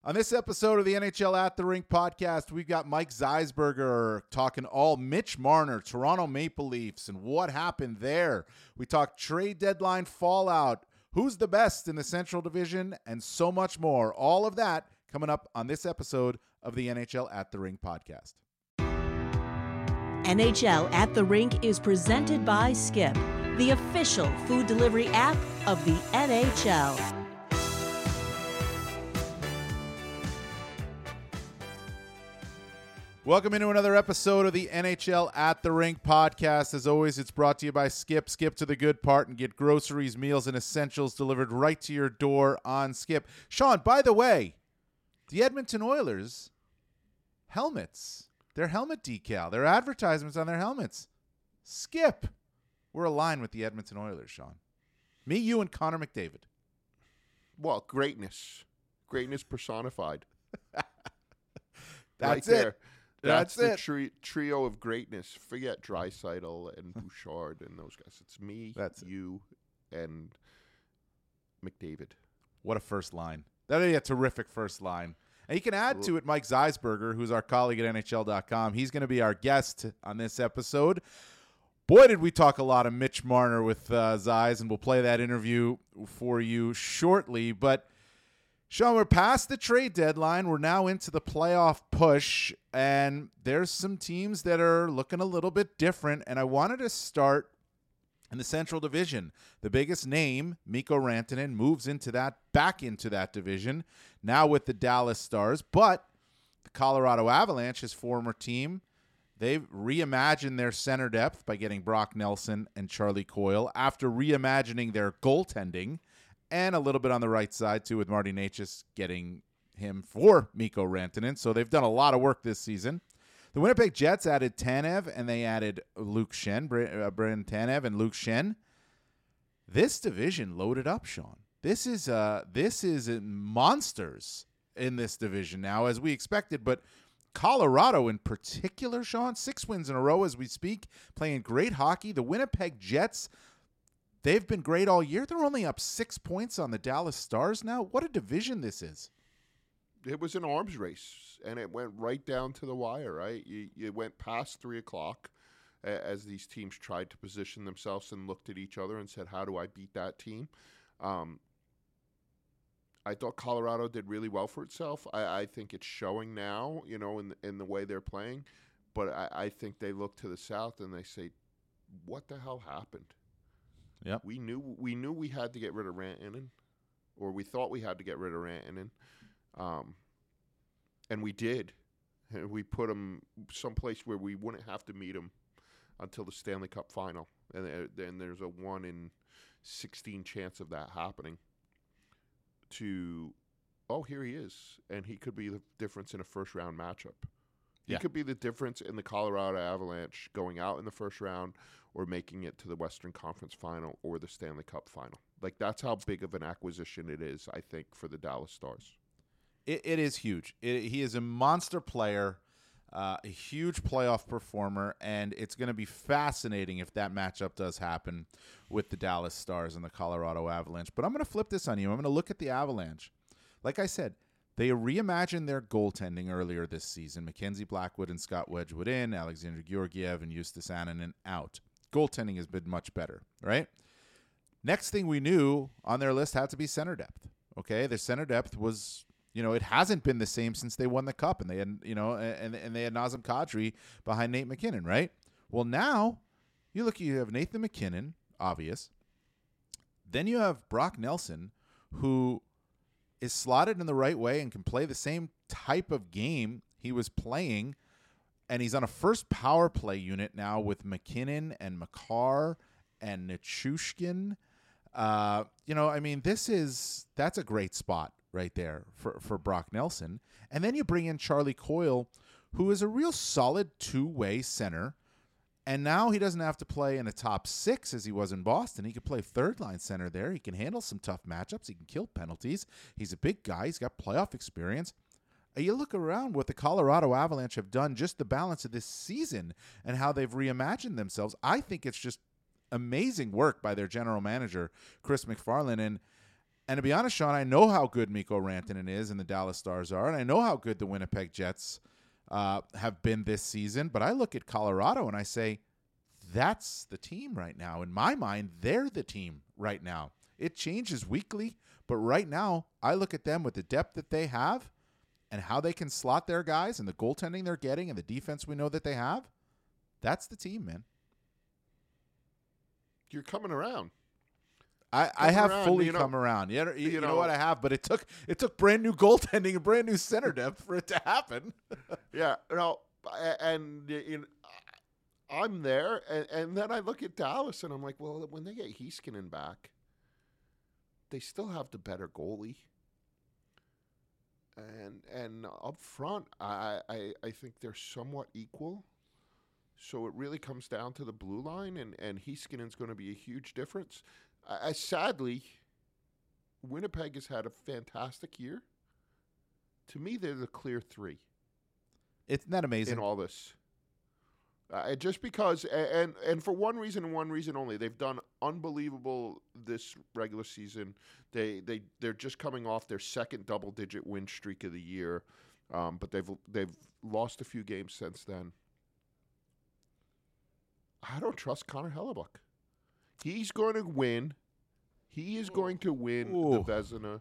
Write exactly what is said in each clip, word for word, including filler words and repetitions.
On this episode of the N H L At the Rink podcast, we've got Mike Zeisberger talking all Mitch Marner, Toronto Maple Leafs, and what happened there. We talk trade deadline fallout, who's the best in the Central Division, and so much more. All of that coming up on this episode of the N H L At the Rink podcast. N H L At the Rink is presented by Skip, the official food delivery app of the N H L. Welcome into another episode of the N H L At the Rink podcast. As always, it's brought to you by Skip. Skip to the good part and get groceries, meals, and essentials delivered right to your door on Skip. Sean, by the way, the Edmonton Oilers helmets, their helmet decal, their advertisements on their helmets. Skip. We're aligned with the Edmonton Oilers, Sean. Me, you, and Connor McDavid. Well, greatness. Greatness personified. That's right it. there. That's, That's the it. tri- trio of greatness. Forget Draisaitl and Bouchard and those guys. It's me, That's you, and McDavid. What a first line. That'd be a terrific first line. And you can add to it Mike Zeisberger, who's our colleague at N H L dot com. He's going to be our guest on this episode. Boy, did we talk a lot of Mitch Marner with uh, Zeiss, and we'll play that interview for you shortly. But, Sean, we're past the trade deadline. We're now into the playoff push, and there's some teams that are looking a little bit different. And I wanted to start in the Central Division. The biggest name, Mikko Rantanen, moves into that, back into that division, now with the Dallas Stars. But the Colorado Avalanche, his former team, they've reimagined their center depth by getting Brock Nelson and Charlie Coyle after reimagining their goaltending. And a little bit on the right side, too, with Marty Necas getting him for Mikko Rantanen. So they've done a lot of work this season. The Winnipeg Jets added Tanev, and they added Luke Schenn, uh, Brandon Tanev and Luke Schenn. This division loaded up, Sean. This is uh, this is monsters in this division now, as we expected. But Colorado in particular, Sean, six wins in a row as we speak, playing great hockey. The Winnipeg Jets, they've been great all year. They're only up six points on the Dallas Stars now. What a division this is. It was an arms race, and it went right down to the wire, right? You, you went past three o'clock uh, as these teams tried to position themselves and looked at each other and said, how do I beat that team? Um, I thought Colorado did really well for itself. I, I think it's showing now, you know, in, in the way they're playing. But I, I think they look to the south and they say, what the hell happened? Yep. We knew we knew we had to get rid of Rantanen, or we thought we had to get rid of Rantanen, um, and we did. And we put him someplace where we wouldn't have to meet him until the Stanley Cup final, and then there's a one in sixteen chance of that happening. To, oh, here he is, and he could be the difference in a first round matchup. He Yeah. could be the difference in the Colorado Avalanche going out in the first round or making it to the Western Conference final or the Stanley Cup final. Like, that's how big of an acquisition it is, I think, for the Dallas Stars. It, it is huge. It, he is a monster player, uh, a huge playoff performer, and it's going to be fascinating if that matchup does happen with the Dallas Stars and the Colorado Avalanche. But I'm going to flip this on you. I'm going to look at the Avalanche. Like I said, they reimagined their goaltending earlier this season. Mackenzie Blackwood and Scott Wedgwood in, Alexander Georgiev and Justus Annunen out. Goaltending has been much better, right? Next thing we knew on their list had to be center depth. Okay, their center depth was, you know, it hasn't been the same since they won the Cup, and they had, you know, and and they had Nazem Kadri behind Nate McKinnon, right? Well, now you look, you have Nathan McKinnon, obvious. Then you have Brock Nelson, who is slotted in the right way and can play the same type of game he was playing. And he's on a first power play unit now with McKinnon and Makar and Nichushkin. Uh, you know, I mean, this is, that's a great spot right there for, for Brock Nelson. And then you bring in Charlie Coyle, who is a real solid two-way center. And now he doesn't have to play in a top six as he was in Boston. He can play third-line center there. He can handle some tough matchups. He can kill penalties. He's a big guy. He's got playoff experience. You look around what the Colorado Avalanche have done, just the balance of this season and how they've reimagined themselves. I think it's just amazing work by their general manager, Chris McFarland. And And to be honest, Sean, I know how good Mikko Rantanen is and the Dallas Stars are, and I know how good the Winnipeg Jets uh, have been this season. But I look at Colorado and I say, that's the team right now. In my mind, they're the team right now. It changes weekly, but right now, I look at them with the depth that they have and how they can slot their guys and the goaltending they're getting and the defense we know that they have. That's the team, man. You're coming around. I, I have around, fully you know, come around. You, know, you, you you know, know- what I have, but it took it took brand new goaltending and brand new center depth for it to happen. Yeah, no, a- and you know, I'm there, and, and then I look at Dallas, and I'm like, well, when they get Heiskanen back, they still have the better goalie, and and up front, I I, I think they're somewhat equal. So it really comes down to the blue line, and and Heiskanen's going to be a huge difference. I, I sadly, Winnipeg has had a fantastic year. To me, they're the clear three. Isn't that amazing? In all this. Uh, just because, a- and and for one reason and one reason only, they've done unbelievable this regular season. They they they're just coming off their second double-digit win streak of the year, um, but they've they've lost a few games since then. I don't trust Connor Hellebuck. He's going to win. He is going to win Ooh. the Vezina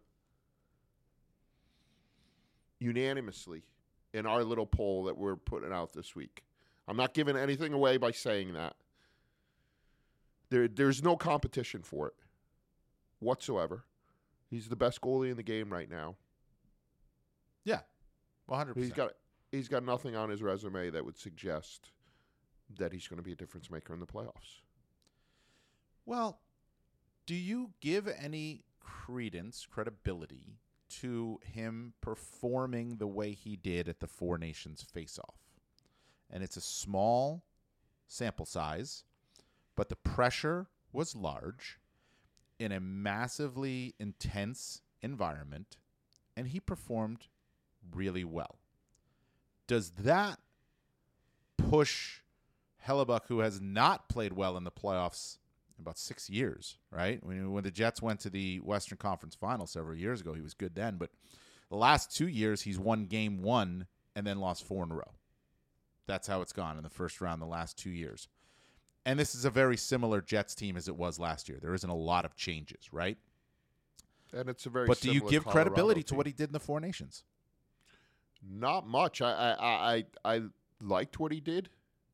unanimously in our little poll that we're putting out this week. I'm not giving anything away by saying that. There, there's no competition for it whatsoever. He's the best goalie in the game right now. Yeah, one hundred percent. He's got he's got nothing on his resume that would suggest that he's going to be a difference maker in the playoffs. Well, do you give any credence, credibility to him performing the way he did at the Four Nations face-off? And it's a small sample size, but the pressure was large in a massively intense environment, and he performed really well. Does that push Hellebuck, who has not played well in the playoffs in about six years, right? When, when the Jets went to the Western Conference Final several years ago, he was good then, but the last two years he's won game one and then lost four in a row. That's how it's gone in the first round the last two years. And this is a very similar Jets team as it was last year. There isn't a lot of changes, right? And it's a very But do you similar give Colorado credibility to team. what he did in the Four Nations? Not much. I I, I I I liked what he did,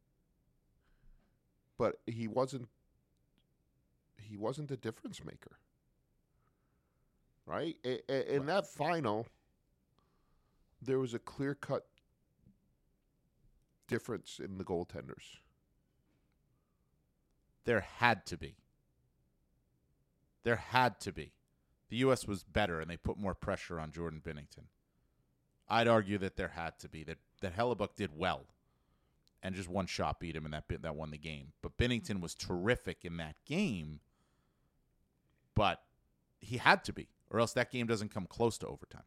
but he wasn't he wasn't the difference maker. Right? I- I- In that final, there was a clear-cut difference in the goaltenders. There had to be. There had to be. The U S was better, and they put more pressure on Jordan Binnington. I'd argue that there had to be, that, that Hellebuck did well, and just one shot beat him, and that, that won the game. But Binnington was terrific in that game, but he had to be, or else that game doesn't come close to overtime.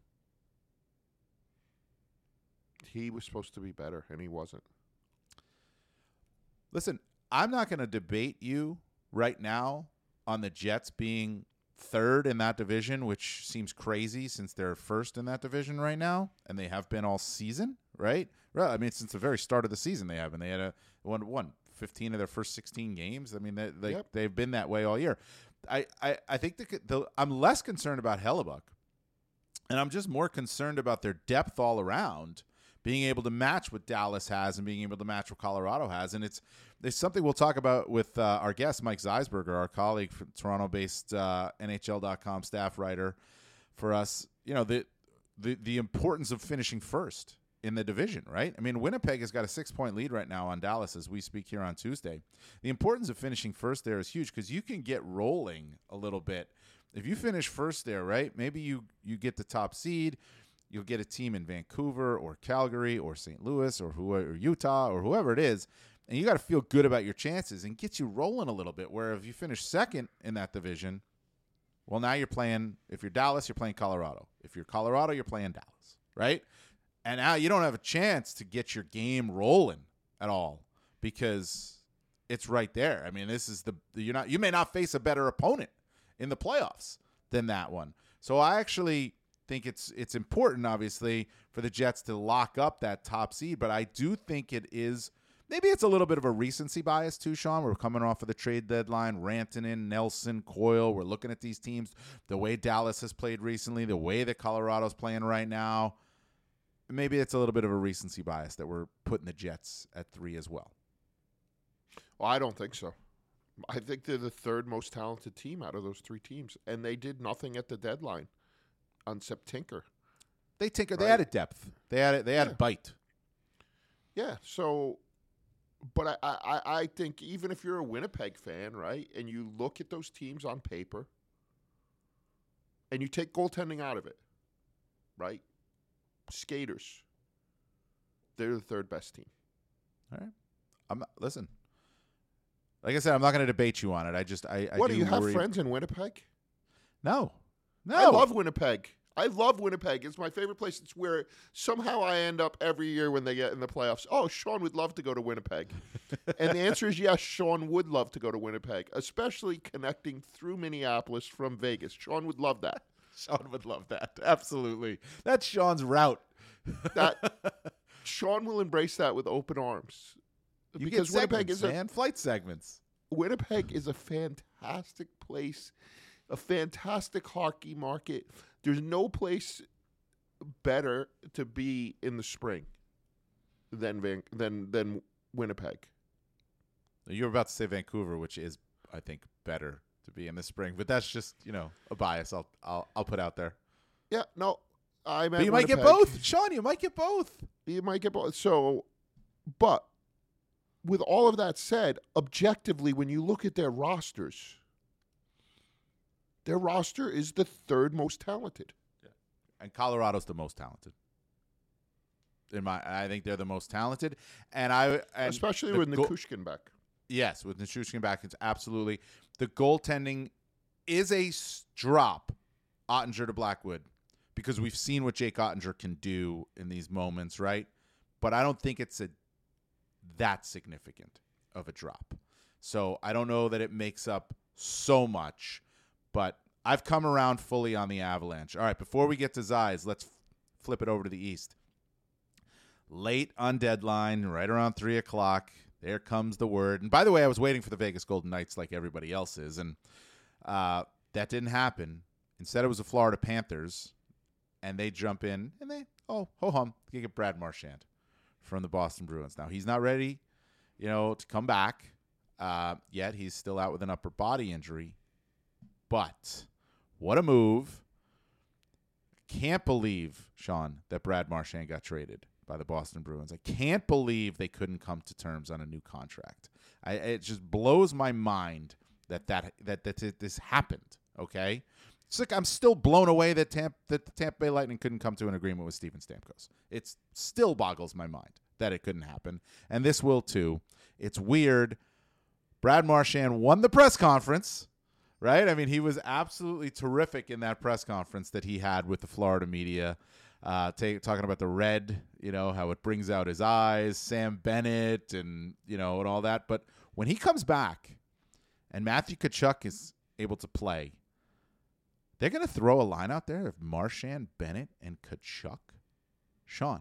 He was supposed to be better, and he wasn't. Listen, I'm not going to debate you right now on the Jets being third in that division, which seems crazy since they're first in that division right now, and they have been all season, right? Right. I mean, since the very start of the season, they have, and they had a one, one fifteen of their first sixteen games. I mean, they, they Yep. they've been that way all year. I, I, I think the, the I'm less concerned about Hellebuck, and I'm just more concerned about their depth all around, being able to match what Dallas has and being able to match what Colorado has. And it's it's something we'll talk about with uh, our guest, Mike Zeisberger, our colleague, from Toronto-based uh, N H L dot com staff writer for us. You know, the, the the importance of finishing first in the division, right? I mean, Winnipeg has got a six-point lead right now on Dallas as we speak here on Tuesday. The importance of finishing first there is huge because you can get rolling a little bit. If you finish first there, right, maybe you, you get the top seed. You'll get a team in Vancouver or Calgary or Saint Louis or, who, or Utah or whoever it is, and you got to feel good about your chances and get you rolling a little bit, where if you finish second in that division, well, now you're playing, if you're Dallas, you're playing Colorado. If you're Colorado, you're playing Dallas, right? And now you don't have a chance to get your game rolling at all because it's right there. I mean, this is the you're not you may not face a better opponent in the playoffs than that one. So I actually think it's it's important, obviously, for the Jets to lock up that top seed. But I do think it is maybe it's a little bit of a recency bias too, Sean. We're coming off of the trade deadline. Rantanen, Nelson, Coyle. We're looking at these teams, the way Dallas has played recently, the way that Colorado's playing right now. Maybe it's a little bit of a recency bias that we're putting the Jets at three as well. Well, I don't think so. I think they're the third most talented team out of those three teams, and they did nothing at the deadline on Septinker. They tinker. They Right. added depth. They added. They added Yeah. bite. Yeah. So, but I, I, I think even if you're a Winnipeg fan, right, and you look at those teams on paper, and you take goaltending out of it, right, skaters, they're the third best team. All right. I'm listen. Like I said, I'm not going to debate you on it. I just I, I what do, do you have worry. friends in Winnipeg? No, no. I love Winnipeg. I love Winnipeg. It's my favorite place. It's where somehow I end up every year when they get in the playoffs. Oh, Sean would love to go to Winnipeg. And the answer is yes, Sean would love to go to Winnipeg, especially connecting through Minneapolis from Vegas. Sean would love that. Sean would love that. Absolutely. That's Sean's route. That Sean will embrace that with open arms. You because get Winnipeg segments, is a man. Flight segments. Winnipeg is a fantastic place, a fantastic hockey market. There's no place better to be in the spring than Van, than than Winnipeg. You were about to say Vancouver, which is, I think, better to be in the spring, but that's just you know a bias. I'll I'll, I'll put out there. Yeah, no, I meant But you might get Winnipeg. both, Sean. You might get both. You might get both. So, but with all of that said, objectively, when you look at their rosters, their roster is the third most talented. And Colorado's the most talented. In my, I think they're the most talented, and I and Especially the with go- Nichushkin back. Yes, with Nichushkin back, it's absolutely the goaltending is a s- drop. Ottinger to Blackwood, because we've seen what Jake Ottinger can do in these moments, right? But I don't think it's a that significant of a drop. So I don't know that it makes up so much, but I've come around fully on the Avalanche. All right, before we get to Zeiss, let's f- flip it over to the East. Late on deadline, right around three o'clock, there comes the word. And by the way, I was waiting for the Vegas Golden Knights like everybody else is, and uh, that didn't happen. Instead, it was the Florida Panthers, and they jump in, and they, oh, ho-hum, they get Brad Marchand from the Boston Bruins. Now, he's not ready, you know, to come back uh, yet. He's still out with an upper body injury. But what a move. Can't believe, Sean, that Brad Marchand got traded by the Boston Bruins. I can't believe they couldn't come to terms on a new contract. I, it just blows my mind that that, that, that, that this happened, okay? It's like I'm still blown away that, Tampa, that the Tampa Bay Lightning couldn't come to an agreement with Steven Stamkos. It still boggles my mind that it couldn't happen, and this will too. It's weird. Brad Marchand won the press conference, right? I mean, he was absolutely terrific in that press conference that he had with the Florida media, uh, take, talking about the red, you know, how it brings out his eyes, Sam Bennett, and, you know, and all that. But when he comes back and Matthew Tkachuk is able to play, they're going to throw a line out there of Marchand, Bennett, and Tkachuk. Sean,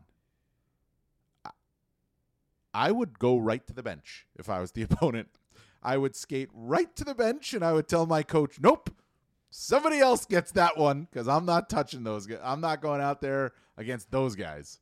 I, I would go right to the bench if I was the opponent. I would skate right to the bench, and I would tell my coach, nope, somebody else gets that one because I'm not touching those guys. I'm not going out there against those guys.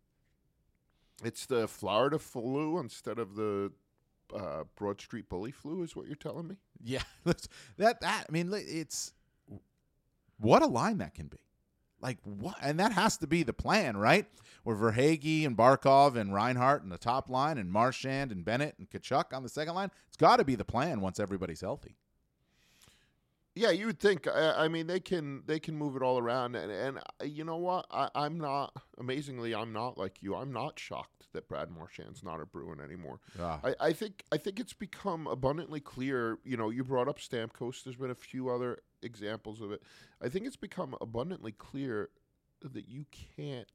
It's the Florida flu instead of the uh, Broad Street Bully flu is what you're telling me? Yeah, that, that, I mean, it's what a line that can be. Like, what? And that has to be the plan, right? Where Verhaeghe and Barkov and Reinhart in the top line and Marchand and Bennett and Tkachuk on the second line. It's got to be the plan once everybody's healthy. Yeah, you would think. I, I mean, they can they can move it all around, and and uh, you know what? I, I'm not. Amazingly, I'm not like you. I'm not shocked that Brad Marchand's not a Bruin anymore. Ah. I, I think I think it's become abundantly clear. You know, you brought up Stamkos. There's been a few other examples of it. I think it's become abundantly clear that you can't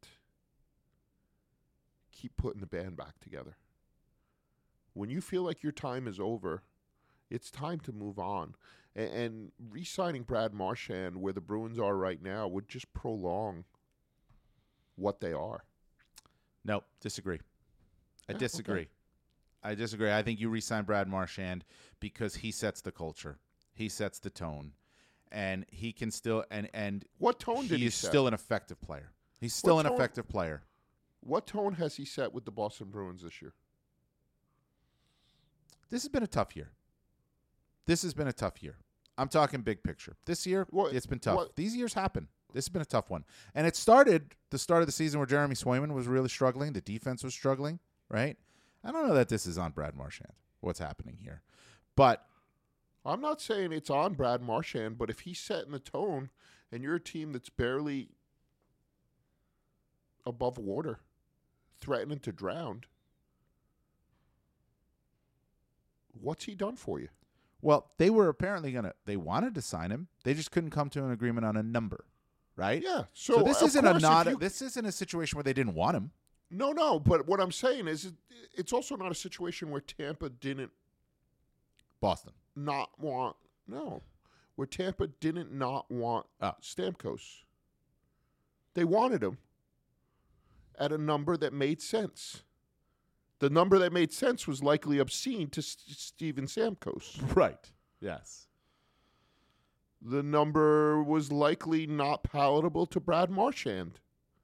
keep putting the band back together. When you feel like your time is over, It's time to move on. And, and re-signing Brad Marchand where the Bruins are right now would just prolong what they are. No, disagree. I Yeah, disagree. okay. I disagree. I think you re-sign Brad Marchand because he sets the culture. He sets the tone. And he can still and and What tone did he is set? still an effective player. He's still What an tone- effective player. What tone has he set with the Boston Bruins this year? This has been a tough year. This has been a tough year. I'm talking big picture. This year, What- it's been tough. what- These years happen. This has been a tough one. And it started the start of the season where Jeremy Swayman was really struggling. The defense was struggling, right? I don't know that this is on Brad Marchand, what's happening here. But I'm not saying it's on Brad Marchand, but if he's setting the tone and you're a team that's barely above water, threatening to drown, what's he done for you? Well, they were apparently going to, they wanted to sign him. They just couldn't come to an agreement on a number, right? Yeah. So, So, this of isn't a course, if not, you- this isn't a situation where they didn't want him. No, no. But what I'm saying is, it, it's also not a situation where Tampa didn't Boston. not want. No, where Tampa didn't not want Oh. Stamkos. They wanted him at a number that made sense. The number that made sense was likely obscene to S- Steven Stamkos. Right. Yes. The number was likely not palatable to Brad Marchand.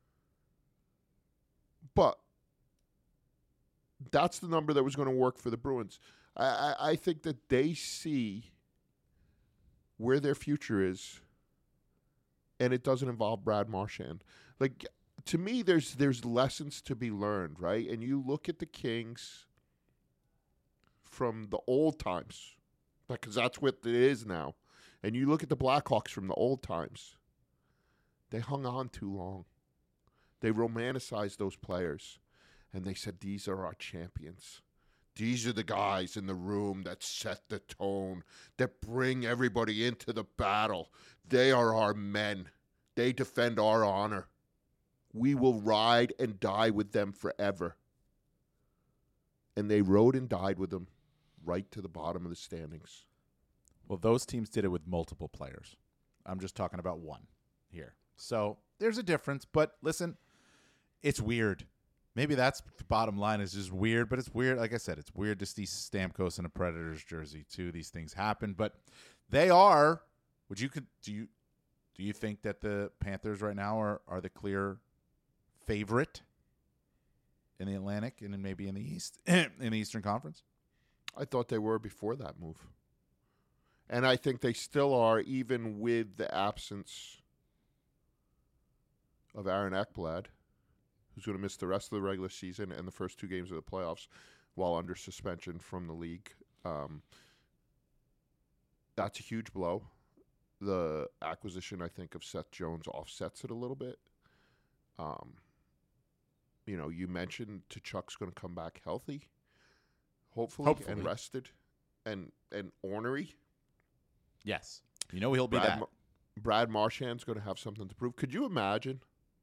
But that's the number that was going to work for the Bruins. I, I, I think that they see where their future is, and it doesn't involve Brad Marchand. Like, to me, there's there's lessons to be learned, right? And you look at the Kings from the old times, because that's what it is now. And you look at the Blackhawks from the old times. They hung on too long. They romanticized those players. And they said, these are our champions. These are the guys in the room that set the tone, that bring everybody into the battle. They are our men. They defend our honor. We will ride and die with them forever. And they rode and died with them right to the bottom of the standings. Well, those teams did it with multiple players. I'm just talking about one here. So there's a difference. But listen, it's weird. Maybe that's the bottom line, is just weird. But it's weird. Like I said, it's weird to see Stamkos in a Predators jersey too. These things happen. But they are. Would you could do you do you think that the Panthers right now are, are the clear favorite in the Atlantic and then maybe in the East in the Eastern Conference? I thought they were before that move. And I think they still are, even with the absence of Aaron Ekblad, who's going to miss the rest of the regular season and the first two games of the playoffs while under suspension from the league. Um, that's a huge blow. The acquisition, I think, of Seth Jones offsets it a little bit. Um, you know, you mentioned Tkachuk's going to come back healthy, hopefully, Hopefully. and rested and, and ornery. Yes. You know he'll be Brad, that. Mar- Brad Marchand's going to have something to prove. Could you imagine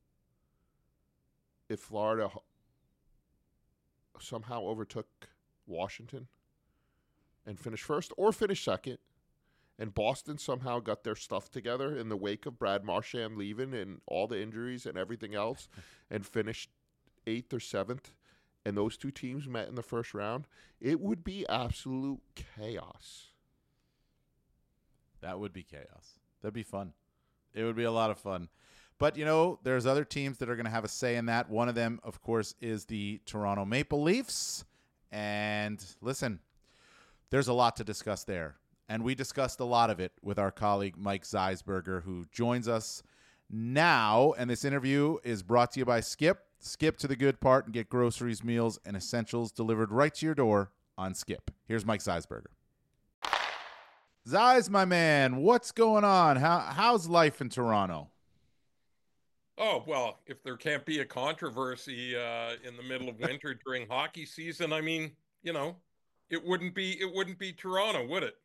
if Florida h- somehow overtook Washington and finished first or finished second, and Boston somehow got their stuff together in the wake of Brad Marchand leaving and all the injuries and everything else and finished eighth or seventh, and those two teams met in the first round? It would be absolute chaos. That would be chaos. That'd be fun. It would be a lot of fun. But, you know, there's other teams that are going to have a say in that. One of them, of course, is the Toronto Maple Leafs. And listen, there's a lot to discuss there. And we discussed a lot of it with our colleague Mike Zeisberger, who joins us now. And this interview is brought to you by Skip. Skip to the good part and get groceries, meals, and essentials delivered right to your door on Skip. Here's Mike Zeisberger. Zeiss, my man, what's going on? How how's life in Toronto? Oh, well, if there can't be a controversy uh, in the middle of winter during hockey season, I mean, you know, it wouldn't be it wouldn't be Toronto, would it?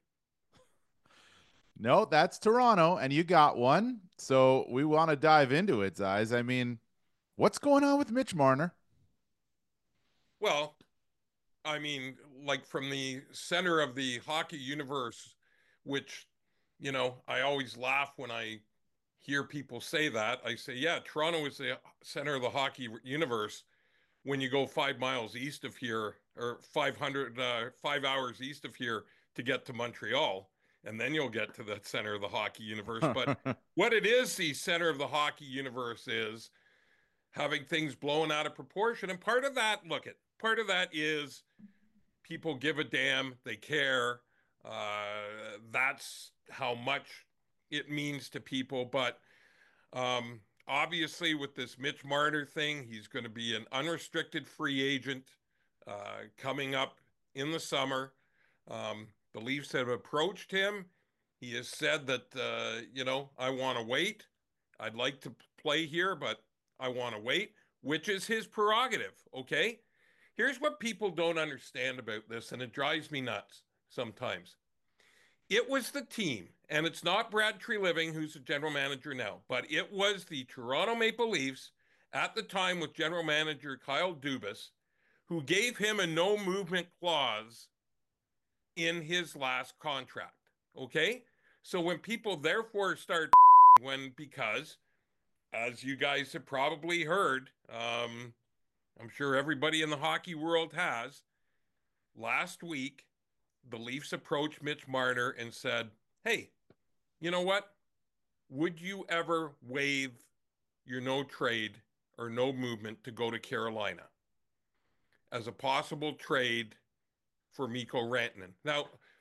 No, that's Toronto, and you got one. So we want to dive into it, Zeiss. I mean, what's going on with Mitch Marner? Well, I mean, like from the center of the hockey universe, which, you know, I always laugh when I hear people say that. I say, yeah, Toronto is the center of the hockey universe when you go five miles east of here, or five hundred, uh, five hours east of here to get to Montreal. And then you'll get to the center of the hockey universe. But what it is, the center of the hockey universe is having things blown out of proportion. And part of that, look at, part of that is people give a damn, they care. Uh, that's how much it means to people. But um, obviously, with this Mitch Marner thing, he's going to be an unrestricted free agent uh, coming up in the summer. Um, the Leafs have approached him. He has said that, uh, you know, I want to wait. I'd like to play here, but I want to wait, which is his prerogative, okay? Here's what people don't understand about this, and it drives me nuts sometimes. It was the team, and it's not Brad Treliving, who's the general manager now, but it was the Toronto Maple Leafs at the time with general manager Kyle Dubas, who gave him a no movement clause in his last contract, okay? So when people therefore start when, because, as you guys have probably heard, um, I'm sure everybody in the hockey world has, last week, the Leafs approached Mitch Marner and said, hey, you know what? Would you ever waive your no trade or no movement to go to Carolina as a possible trade for Mikko Rantanen? Now,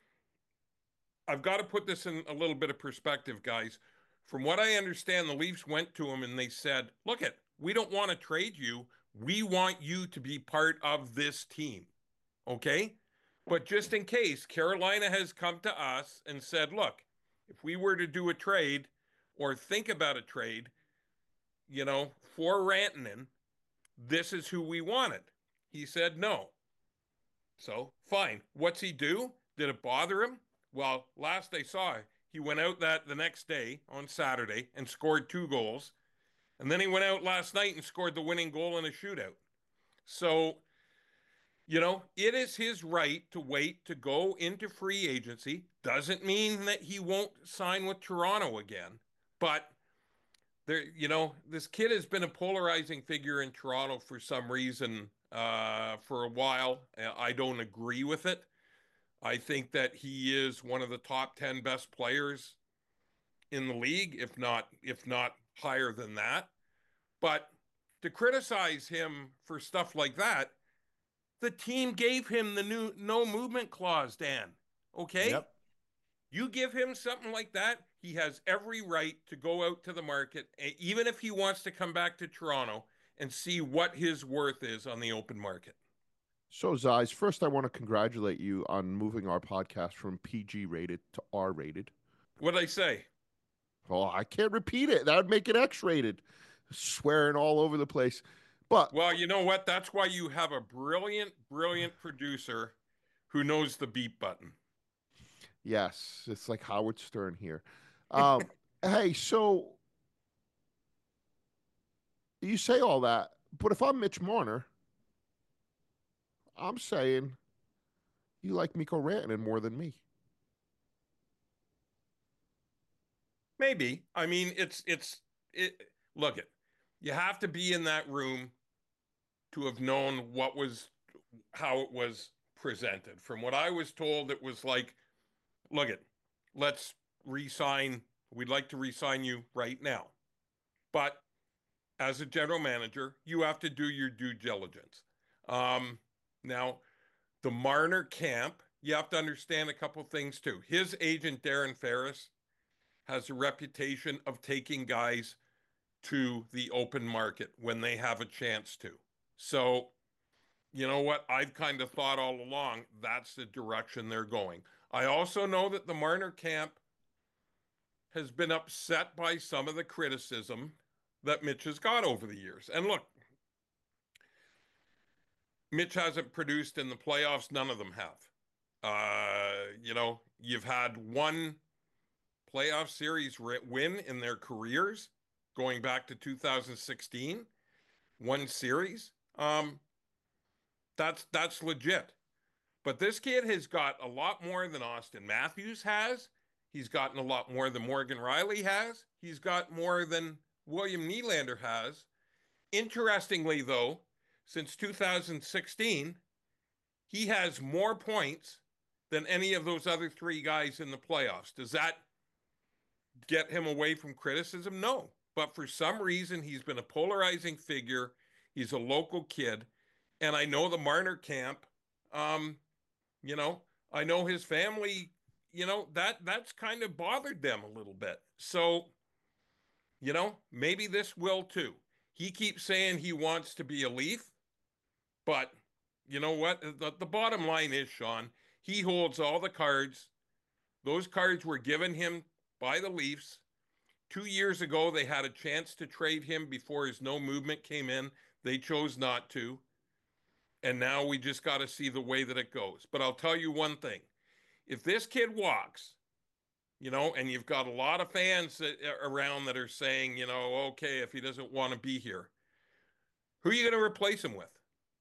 I've got to put this in a little bit of perspective, guys. From what I understand, the Leafs went to him and they said, look it, we don't want to trade you. We want you to be part of this team. Okay? But just in case, Carolina has come to us and said, look, if we were to do a trade or think about a trade, you know, for Rantanen, this is who we wanted. He said no. So, fine. What's he do? Did it bother him? Well, last I saw, he went out that the next day on Saturday and scored two goals. And then he went out last night and scored the winning goal in a shootout. So, you know, it is his right to wait to go into free agency. Doesn't mean that he won't sign with Toronto again. But, there, you know, this kid has been a polarizing figure in Toronto for some reason uh, for a while. I don't agree with it. I think that he is one of the top ten best players in the league, if not, if not higher than that. But to criticize him for stuff like that, the team gave him the new no movement clause, Dan. Okay? Yep. You give him something like that, he has every right to go out to the market, even if he wants to come back to Toronto and see what his worth is on the open market. So, Zeiss, first I want to congratulate you on moving our podcast from P G rated to R rated. What'd I say? Oh, I can't repeat it. That would make it X rated. Swearing all over the place. But well, you know what? That's why you have a brilliant, brilliant producer who knows the beep button. Yes, it's like Howard Stern here. Um, hey, so you say all that, but if I'm Mitch Marner, I'm saying you like Mikko Rantanen more than me. Maybe. I mean, it's it's it. Look it. You have to be in that room to have known what was, how it was presented. From what I was told, it was like, look it, let's re-sign. We'd like to re-sign you right now. But as a general manager, you have to do your due diligence. Um, now, the Marner camp, you have to understand a couple things too. His agent, Darren Ferris, has a reputation of taking guys to the open market when they have a chance to. So, you know what? I've kind of thought all along that's the direction they're going. I also know that the Marner camp has been upset by some of the criticism that Mitch has got over the years. And look, Mitch hasn't produced in the playoffs. None of them have. Uh, you know, you've had one playoff series win in their careers going back to two thousand sixteen. One series. Um, that's that's legit. But this kid has got a lot more than Austin Matthews has. He's gotten a lot more than Morgan Riley has. He's got more than William Nylander has. Interestingly, though, since two thousand sixteen, he has more points than any of those other three guys in the playoffs. Does that get him away from criticism? No. But for some reason, he's been a polarizing figure. He's a local kid. And I know the Marner camp, um, you know, I know his family, you know, that that's kind of bothered them a little bit. So, you know, maybe this will too. He keeps saying he wants to be a Leaf, but you know what? The, the bottom line is, Sean, he holds all the cards. Those cards were given him by the Leafs. Two years ago, they had a chance to trade him before his no movement came in. They chose not to. And now we just got to see the way that it goes. But I'll tell you one thing. If this kid walks, you know, and you've got a lot of fans that, around that are saying, you know, okay, if he doesn't want to be here, who are you going to replace him with?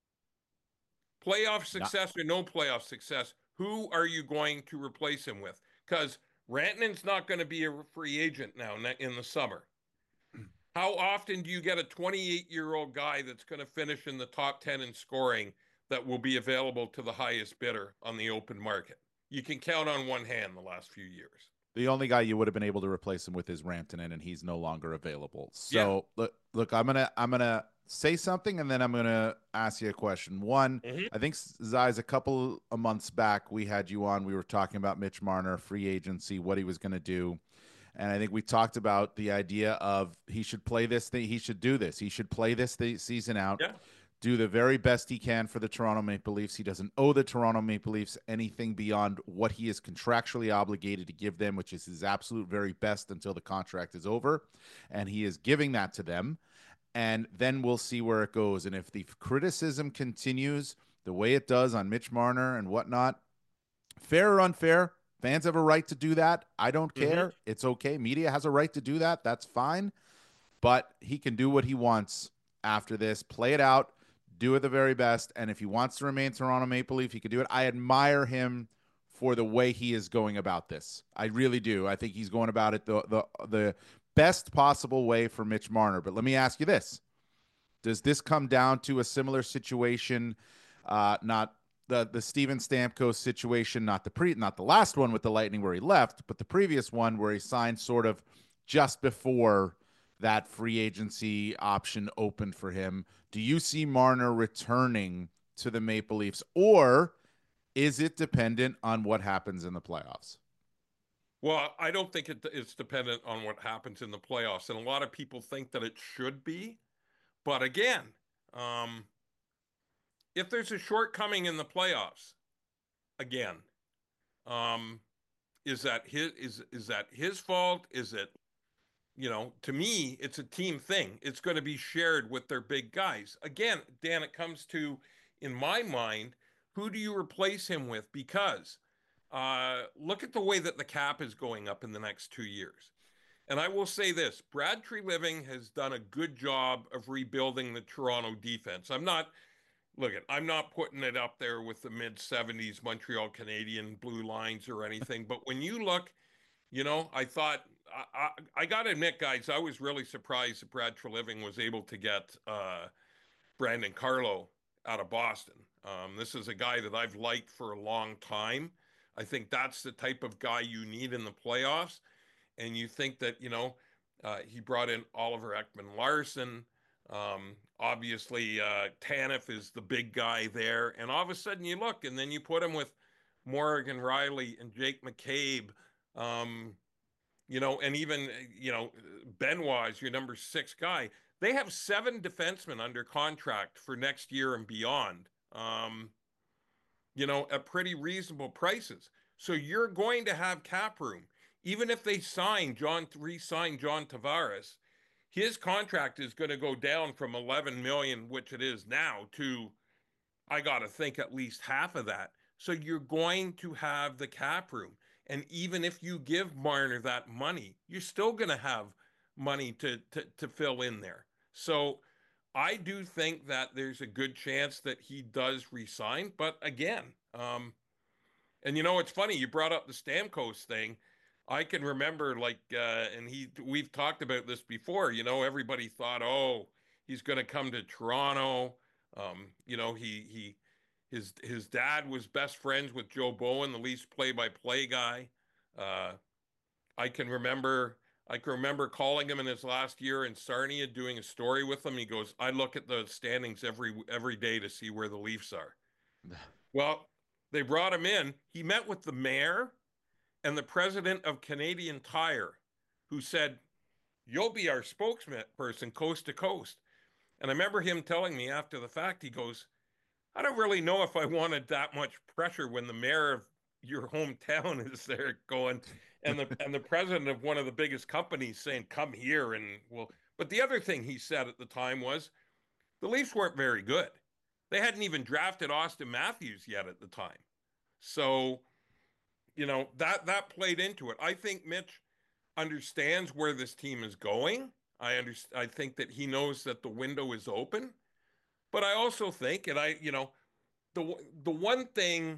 Playoff success or no playoff success, who are you going to replace him with? Because Rantanen's not going to be a free agent now in the summer. How often do you get a twenty-eight-year-old guy that's going to finish in the top ten in scoring that will be available to the highest bidder on the open market? You can count on one hand the last few years. The only guy you would have been able to replace him with is Rantanen, and he's no longer available. So yeah. look, look, I'm gonna I'm gonna say something, and then I'm gonna ask you a question. One, mm-hmm. I think Zeiss, a couple of months back, we had you on. We were talking about Mitch Marner, free agency, what he was going to do. And I think we talked about the idea of he should play this thing. He should do this. He should play this th- season out, yeah. do the very best he can for the Toronto Maple Leafs. He doesn't owe the Toronto Maple Leafs anything beyond what he is contractually obligated to give them, which is his absolute very best until the contract is over. And he is giving that to them. And then we'll see where it goes. And if the criticism continues the way it does on Mitch Marner and whatnot, fair or unfair, fans have a right to do that. I don't care. Mm-hmm. It's okay. Media has a right to do that. That's fine. But he can do what he wants after this. Play it out. Do it the very best. And if he wants to remain Toronto Maple Leaf, he can do it. I admire him for the way he is going about this. I really do. I think he's going about it the the the best possible way for Mitch Marner. But let me ask you this. Does this come down to a similar situation, uh, not the the Steven Stamkos situation, not the pre, not the last one with the Lightning where he left, but the previous one where he signed sort of just before that free agency option opened for him? Do you see Marner returning to the Maple Leafs, or is it dependent on what happens in the playoffs? Well, I don't think it, it's dependent on what happens in the playoffs, and a lot of people think that it should be. But again, um, if there's a shortcoming in the playoffs, again, um, is that his is is that his fault? Is it, you know, to me, it's a team thing. It's going to be shared with their big guys. Again, Dan, it comes to, in my mind, who do you replace him with? Because uh, look at the way that the cap is going up in the next two years. And I will say this, Brad Treliving has done a good job of rebuilding the Toronto defense. I'm not, look, at, I'm not putting it up there with the mid seventies Montreal Canadian blue lines or anything. But when you look, you know, I thought, I, I, I got to admit, guys, I was really surprised that Brad Treliving was able to get uh, Brandon Carlo out of Boston. Um, this is a guy that I've liked for a long time. I think that's the type of guy you need in the playoffs. And you think that, you know, uh, he brought in Oliver Ekman-Larsson. Um, obviously, uh, Tanev is the big guy there. And all of a sudden you look, and then you put him with Morgan Riley and Jake McCabe, um, you know, and even, you know, Benoit is your number six guy. They have seven defensemen under contract for next year and beyond, um, you know, at pretty reasonable prices. So you're going to have cap room. Even if they sign John, re-sign John Tavares, his contract is going to go down from eleven million, which it is now, to, I got to think, at least half of that. So you're going to have the cap room. And even if you give Marner that money, you're still going to have money to, to, to fill in there. So I do think that there's a good chance that he does resign. But again, um, and you know, it's funny, you brought up the Stamkos thing. I can remember, like, uh, and he, we've talked about this before. You know, everybody thought, oh, he's going to come to Toronto. Um, you know, he he his his dad was best friends with Joe Bowen, the Leafs play-by-play guy. Uh, I can remember I can remember calling him in his last year in Sarnia, doing a story with him. He goes, "I look at the standings every every day to see where the Leafs are." Well, they brought him in. He met with the mayor and the president of Canadian Tire, who said, "You'll be our spokesperson coast to coast." And I remember him telling me after the fact, he goes, "I don't really know if I wanted that much pressure when the mayor of your hometown is there going, and the and the president of one of the biggest companies saying, 'Come here,' and well." But the other thing he said at the time was the Leafs weren't very good. They hadn't even drafted Austin Matthews yet at the time. So, you know, that that played into it. I think Mitch understands where this team is going. I understand. I think that he knows that the window is open. But I also think, and I, you know, the the one thing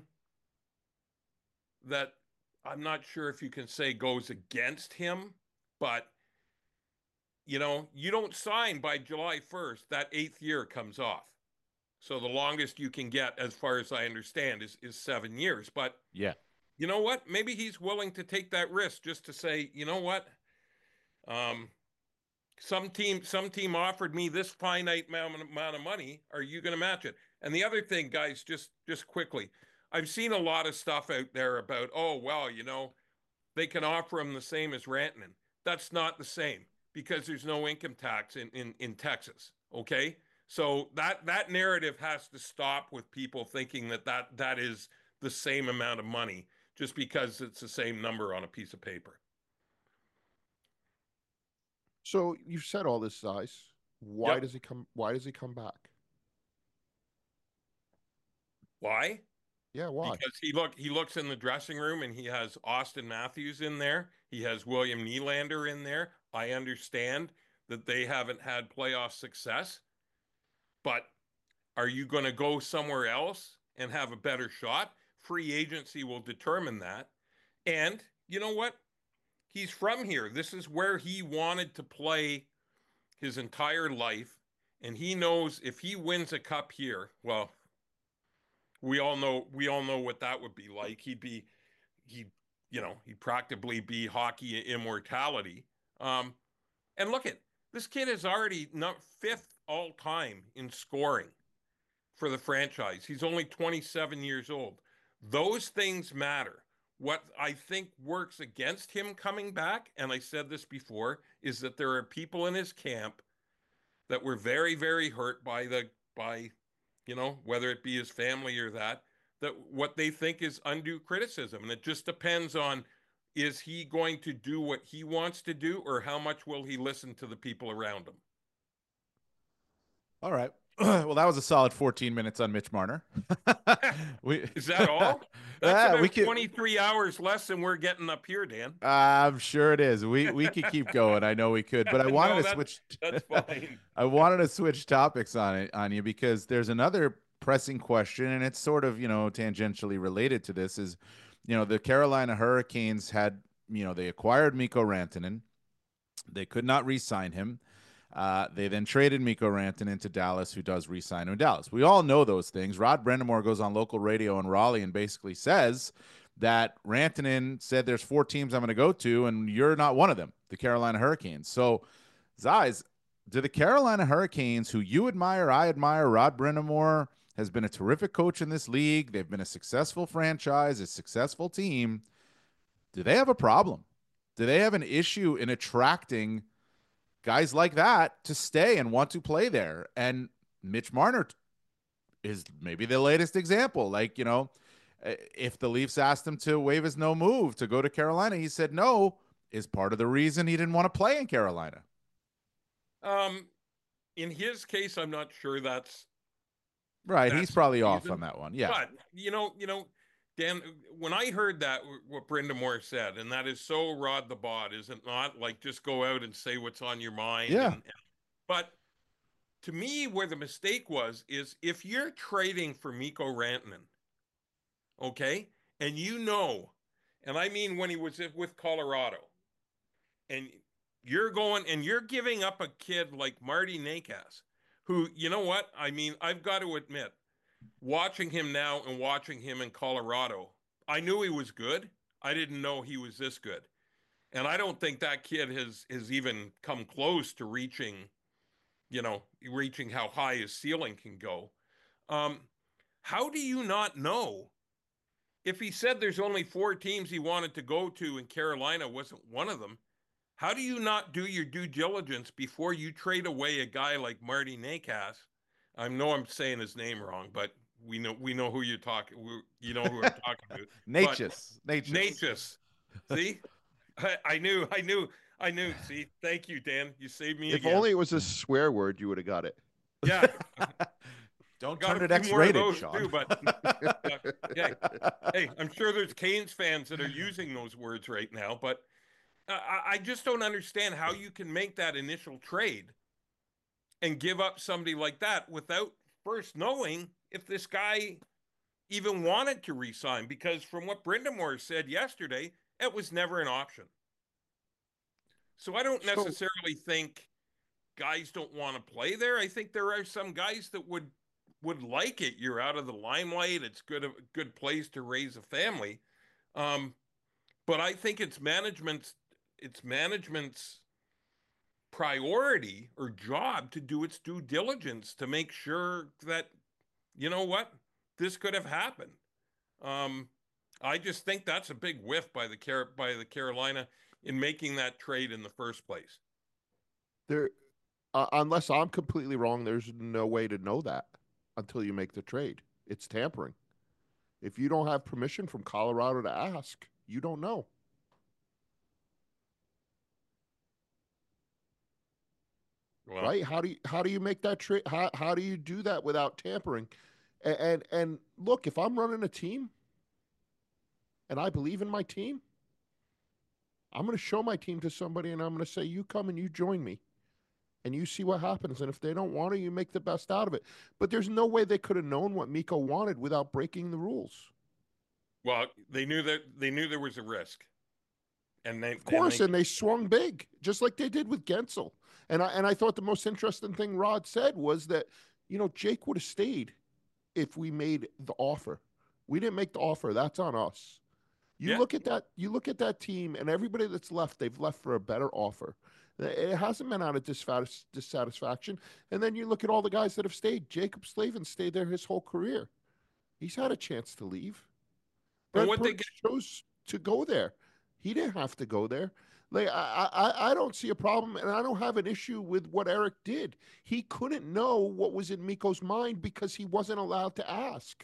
that I'm not sure if you can say goes against him, but you know, you don't sign by July first. That eighth year comes off. So the longest you can get, as far as I understand, is is seven years. But Yeah. you know what? Maybe he's willing to take that risk just to say, you know what? Um, some team, some team offered me this finite amount of money. Are you going to match it? And the other thing, guys, just just quickly, I've seen a lot of stuff out there about, oh, well, you know, they can offer him the same as Rantanen. That's not the same because there's no income tax in in, in Texas. Okay. So that that narrative has to stop with people thinking that, that that is the same amount of money just because it's the same number on a piece of paper. So you've said all this, size. Why Yep. does he come? Why does he come back? Why? Yeah, why? Because he look he looks in the dressing room and he has Austin Matthews in there. He has William Nylander in there. I understand that they haven't had playoff success, but are you going to go somewhere else and have a better shot? Free agency will determine that. And you know what? He's from here. This is where he wanted to play his entire life. And he knows if he wins a cup here, well, we all know we all know what that would be like. He'd be he you know, he'd practically be hockey immortality. Um, and look at this kid is already not fifth all time in scoring for the franchise. He's only twenty-seven years old. Those things matter. What I think works against him coming back, and I said this before, is that there are people in his camp that were very, very hurt by the by, you know, whether it be his family or that, that what they think is undue criticism. And it just depends on, is he going to do what he wants to do, or how much will he listen to the people around him? All right. Well, that was a solid fourteen minutes on Mitch Marner. we, Is that all? That's yeah, about we could, twenty-three hours less than we're getting up here, Dan. I'm sure it is. We we could keep going. I know we could, but I wanted No, to that's, switch. That's fine. I wanted to switch topics on it on you because there's another pressing question, and it's sort of, you know, tangentially related to this. Is, you know, the Carolina Hurricanes had, you know, they acquired Mikko Rantanen. They could not re-sign him. Uh, they then traded Mikko Rantanen to Dallas, who does re-sign him in Dallas. We all know those things. Rod Brind'Amour goes on local radio in Raleigh and basically says that Rantanen said there's four teams I'm going to go to, and you're not one of them, the Carolina Hurricanes. So, Zais, do the Carolina Hurricanes, who you admire, I admire, Rod Brind'Amour has been a terrific coach in this league. They've been a successful franchise, a successful team. Do they have a problem? Do they have an issue in attracting guys like that to stay and want to play there? And Mitch Marner is maybe the latest example. Like, you know, if the Leafs asked him to waive his no move to go to Carolina, he said no, is part of the reason he didn't want to play in Carolina. Um, in his case, I'm not sure that's right. that's He's probably off reason. on that one. Yeah. But, you know, you know, Dan, when I heard that, what Brind'Amour said, and that is so Rod the Bod, is it not? Like, just go out and say what's on your mind. Yeah. And, and, but to me, where the mistake was is if you're trading for Mikko Rantanen, okay, and you know, and I mean when he was with Colorado, and you're going and you're giving up a kid like Marty Necas, who, you know what? I mean, I've got to admit, watching him now and watching him in Colorado, I knew he was good. I didn't know he was this good. And I don't think that kid has has even come close to reaching, you know, reaching how high his ceiling can go. Um, how do you not know if he said there's only four teams he wanted to go to and Carolina wasn't one of them? How do you not do your due diligence before you trade away a guy like Marty Necas? I know I'm saying his name wrong, but we know we know who you're talking. You know who I'm talking about. Necas. Necas. Necas. See, I, I knew, I knew, I knew. See, thank you, Dan. You saved me If again. only it was a swear word, you would have got it. Yeah. Don't Got turn a it few X-rated, more of those Sean. too, but yeah. Hey, I'm sure there's Canes fans that are using those words right now, but I, I just don't understand how you can make that initial trade and give up somebody like that without first knowing if this guy even wanted to resign. Because from what Brindamore said yesterday, it was never an option. So I don't So- necessarily think guys don't want to play there. I think there are some guys that would would like it. You're out of the limelight. It's good a good place to raise a family. Um, but I think it's management's it's management's priority or job to do its due diligence to make sure that, you know what, this could have happened. Um, I just think that's a big whiff by the Car- by the Carolina in making that trade in the first place. There, uh, unless I'm completely wrong, there's no way to know that until you make the trade. It's tampering. If you don't have permission from Colorado to ask, you don't know. Well, Right? How do you how do you make that trade? How how do you do that without tampering? And, and and look, if I'm running a team and I believe in my team, I'm going to show my team to somebody and I'm going to say, you come and you join me and you see what happens. And if they don't want to, you make the best out of it. But there's no way they could have known what Mikko wanted without breaking the rules. well, they knew that they knew there was a risk, and they Of course, and and they swung big, just like they did with Gensel. And I and I thought the most interesting thing Rod said was that, you know, Jake would have stayed if we made the offer. We didn't make the offer. That's on us. You Yeah. look at that. You look at that team, and everybody that's left, they've left for a better offer. It hasn't been out of dissatis- dissatisfaction. And then you look at all the guys that have stayed. Jacob Slavin stayed there his whole career. He's had a chance to leave. And Brent what they Burns chose to go there. He didn't have to go there. Like I, I, I don't see a problem, and I don't have an issue with what Eric did. He couldn't know what was in Mikko's mind because he wasn't allowed to ask.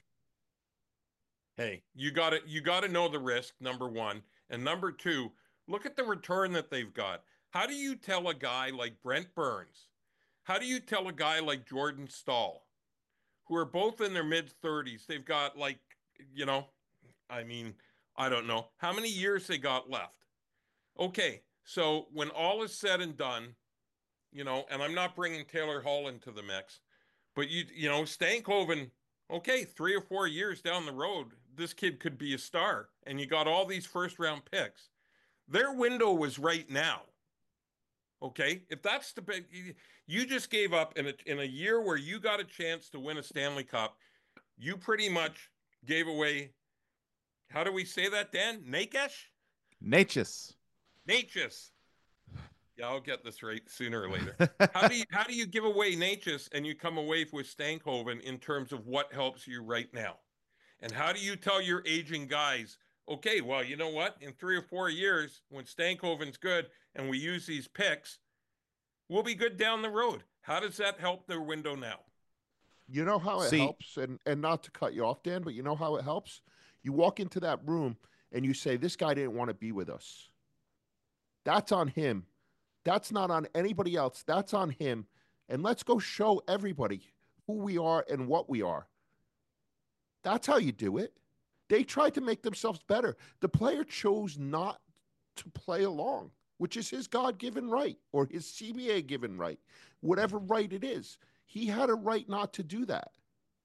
hey, you got to you got to know the risk, number one, and number two, look at the return that they've got. How do you tell a guy like Brent Burns? How do you tell a guy like Jordan Stahl, who are both in their mid thirties? They've got like, you know, I mean, I don't know how many years they got left. Okay, so when all is said and done, you know, and I'm not bringing Taylor Hall into the mix, but you, you know, Stankoven, okay, three or four years down the road, this kid could be a star, and you got all these first round picks. Their window was right now. Okay, if that's the big, you just gave up in a in a year where you got a chance to win a Stanley Cup, you pretty much gave away. How do we say that, Dan? Nakesh? Necas. Natchez. Yeah, I'll get this right sooner or later. How do you how do you give away Natchez and you come away with Stankoven in terms of what helps you right now? And how do you tell your aging guys, okay, well, you know what? In three or four years, when Stankoven's good and we use these picks, we'll be good down the road. How does that help their window now? You know how it See- helps, and and not to cut you off, Dan, but you know how it helps? You walk into that room and you say, this guy didn't want to be with us. That's on him. That's not on anybody else. That's on him. And let's go show everybody who we are and what we are. That's how you do it. They tried to make themselves better. The player chose not to play along, which is his God-given right or his C B A-given right, whatever right it is. He had a right not to do that.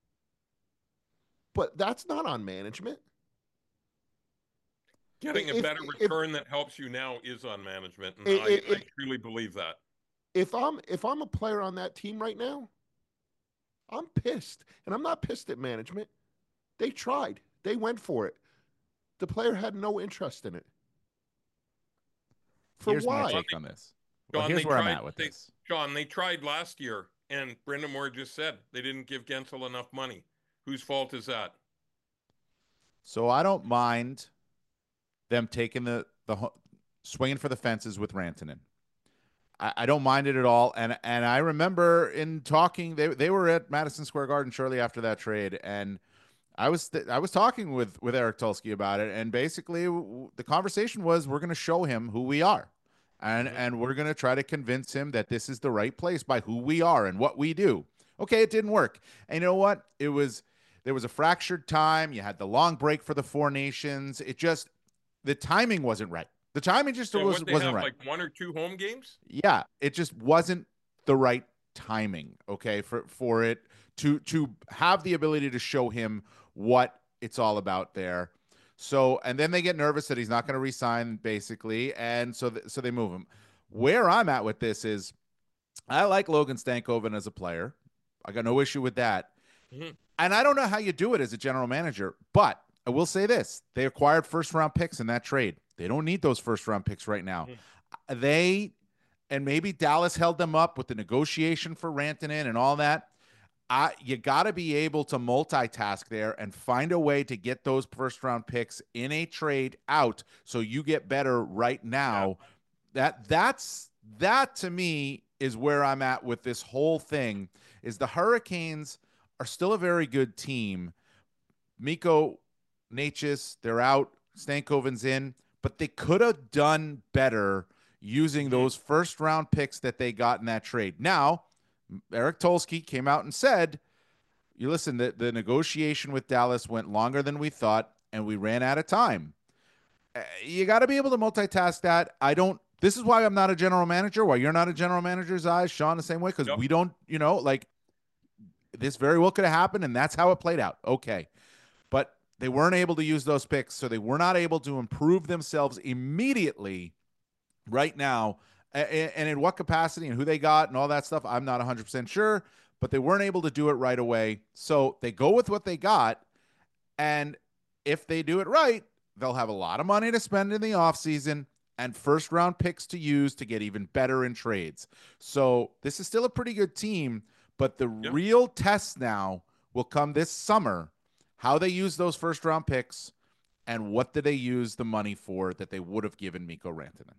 But that's not on management. Getting a If, better if, return that helps you now is on management, and if, I, if, I truly believe that. If I'm if I'm a player on that team right now, I'm pissed. And I'm not pissed at management. They tried. They went for it. The player had no interest in it. For Here's my why? take on this. Well, John, here's they where tried, I'm at with they, this. John, they tried last year, and Brendan Moore just said they didn't give Gensel enough money. Whose fault is that? So I don't mind them taking the the swinging for the fences with Rantanen. I, I don't mind it at all. And and I remember in talking, they they were at Madison Square Garden shortly after that trade, and I was th- I was talking with with Eric Tulsky about it, and basically w- the conversation was we're going to show him who we are, and Mhm. and we're going to try to convince him that this is the right place by who we are and what we do. Okay, it didn't work, and you know what? It was there was a fractured time. You had the long break for the Four Nations. It just the timing wasn't right. The timing just Yeah, was, what they wasn't have, right. like one or two home games? Yeah, it just wasn't the right timing, okay, for for it to to have the ability to show him what it's all about there. So, and then they get nervous that he's not going to resign, basically, and so th- so they move him. Where I'm at with this is, I like Logan Stankoven as a player. I got no issue with that, Mhm. and I don't know how you do it as a general manager, but I will say this: they acquired first round picks in that trade. They don't need those first round picks right now. Mhm. They and maybe Dallas held them up with the negotiation for Rantanen and all that. I, you got to be able to multitask there and find a way to get those first round picks in a trade out so you get better right now. Yeah. That that's that to me is where I'm at with this whole thing. Is the Hurricanes are still a very good team. Mikko Necas, they're out. Stankoven's in, but they could have done better using Mhm. those first round picks that they got in that trade. Now, Eric Tulsky came out and said, you listen, the, the negotiation with Dallas went longer than we thought, and we ran out of time. Uh, You got to be able to multitask that. I don't, this is why I'm not a general manager, why you're not a general manager's eyes, Sean, the same way, because Yep. we don't, you know, like this very well could have happened, and that's how it played out. Okay. But they weren't able to use those picks, so they were not able to improve themselves immediately right now. And in what capacity and who they got and all that stuff, I'm not one hundred percent sure, but they weren't able to do it right away. So they go with what they got, and if they do it right, they'll have a lot of money to spend in the offseason and first round picks to use to get even better in trades. So this is still a pretty good team, but the Yep. real test now will come this summer, how they use those first round picks and what did they use the money for that they would have given Mikko Rantanen.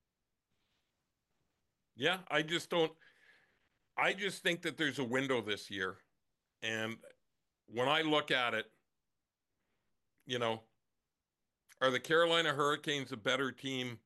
Yeah, I just don't. I just think that there's a window this year. And when I look at it, you know, are the Carolina Hurricanes a better team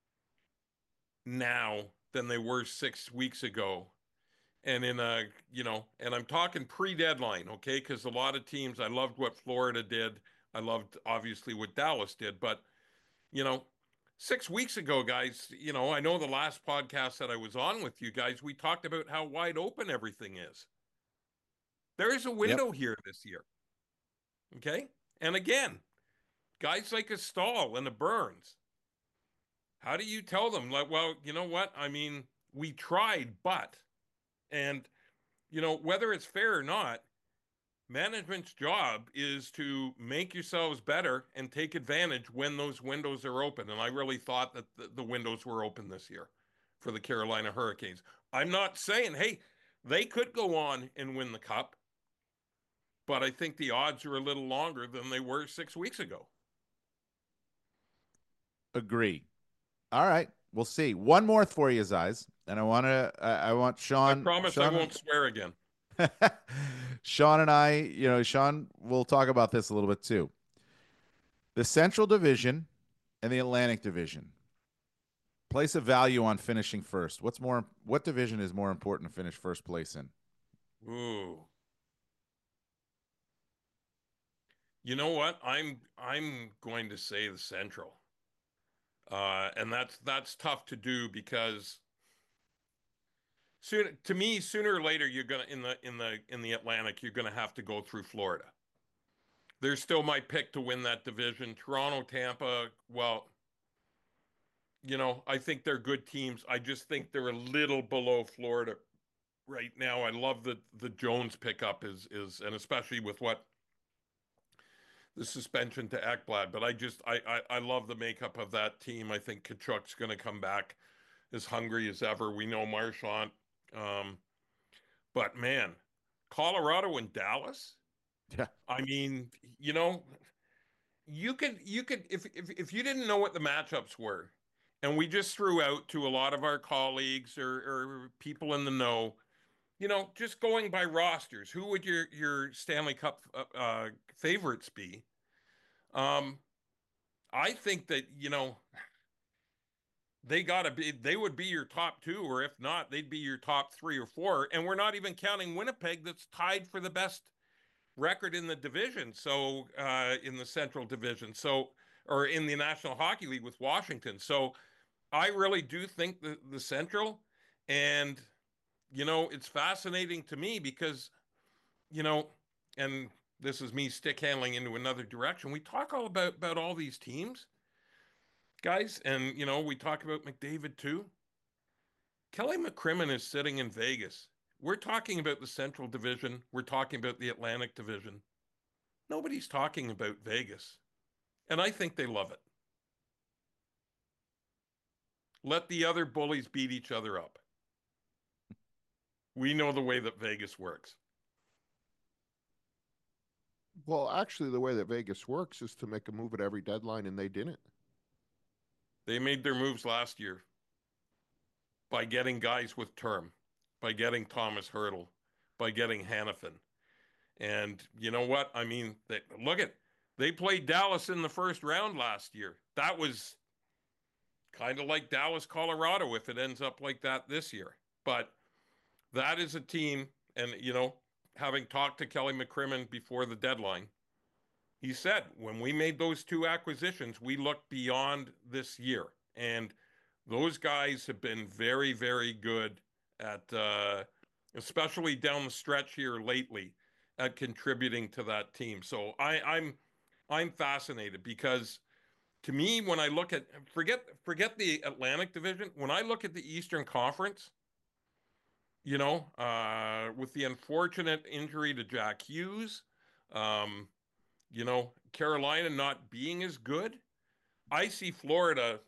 now than they were six weeks ago? And in a, you know, and I'm talking pre-deadline, okay? Because a lot of teams, I loved what Florida did. I loved, obviously, what Dallas did. But, you know, six weeks ago, guys, you know, I know the last podcast that I was on with you guys, we talked about how wide open everything is. There is a window yep. here this year. Okay? And again, guys like a Stahl and a Burns, how do you tell them, like, well, you know what? I mean, we tried, but, and, you know, whether it's fair or not, management's job is to make yourselves better and take advantage when those windows are open. And I really thought that the, the windows were open this year for the Carolina Hurricanes. I'm not saying, hey, they could go on and win the cup, but I think the odds are a little longer than they were six weeks ago. Agree. All right. We'll see. One more for you, Zeiss. And I want to, I, I want Sean. I promise Sean, I won't swear again. Sean and I, you know, Sean, we'll talk about this a little bit too. The Central Division and the Atlantic Division. Place a value on finishing first. What's more, what division is more important to finish first place in? Ooh. You know what? I'm I'm going to say the Central. Uh, and that's that's tough to do because soon to me, sooner or later, you're gonna in the in the in the Atlantic, you're gonna have to go through Florida. They're still my pick to win that division. Toronto, Tampa, well, you know, I think they're good teams. I just think they're a little below Florida right now. I love the the Jones pickup is is and especially with what the suspension to Ekblad. But I just I I, I love the makeup of that team. I think Tkachuk's going to come back as hungry as ever. We know Marchand. Um, but man, Colorado and Dallas. Yeah. I mean, you know, you could you could if if if you didn't know what the matchups were, and we just threw out to a lot of our colleagues or, or people in the know, you know, just going by rosters, who would your your Stanley Cup uh, favorites be? Um, I think that, you know, they gotta be they would be your top two, or if not, they'd be your top three or four. And we're not even counting Winnipeg, that's tied for the best record in the division. So uh, in the Central Division, so or in the National Hockey League with Washington. So I really do think the the Central, and you know, it's fascinating to me because, you know, and this is me stick handling into another direction. We talk all about about all these teams, guys, and you know, we talk about McDavid too. Kelly McCrimmon is sitting in Vegas. We're talking about the Central Division. We're talking about the Atlantic Division. Nobody's talking about Vegas. And I think they love it. Let the other bullies beat each other up. We know the way that Vegas works. Well, actually, the way that Vegas works is to make a move at every deadline, and they didn't. They made their moves last year by getting guys with term, by getting Thomas Hertl, by getting Hannafin. And you know what? I mean, they, look at, they played Dallas in the first round last year. That was kind of like Dallas, Colorado, if it ends up like that this year. But that is a team, and, you know, having talked to Kelly McCrimmon before the deadline, he said, when we made those two acquisitions, we looked beyond this year. And those guys have been very, very good at, uh, especially down the stretch here lately, at contributing to that team. So I, I'm, I'm fascinated because, to me, when I look at forget forget the Atlantic Division, when I look at the Eastern Conference, you know, uh, with the unfortunate injury to Jack Hughes, um, you know, Carolina not being as good, I see Florida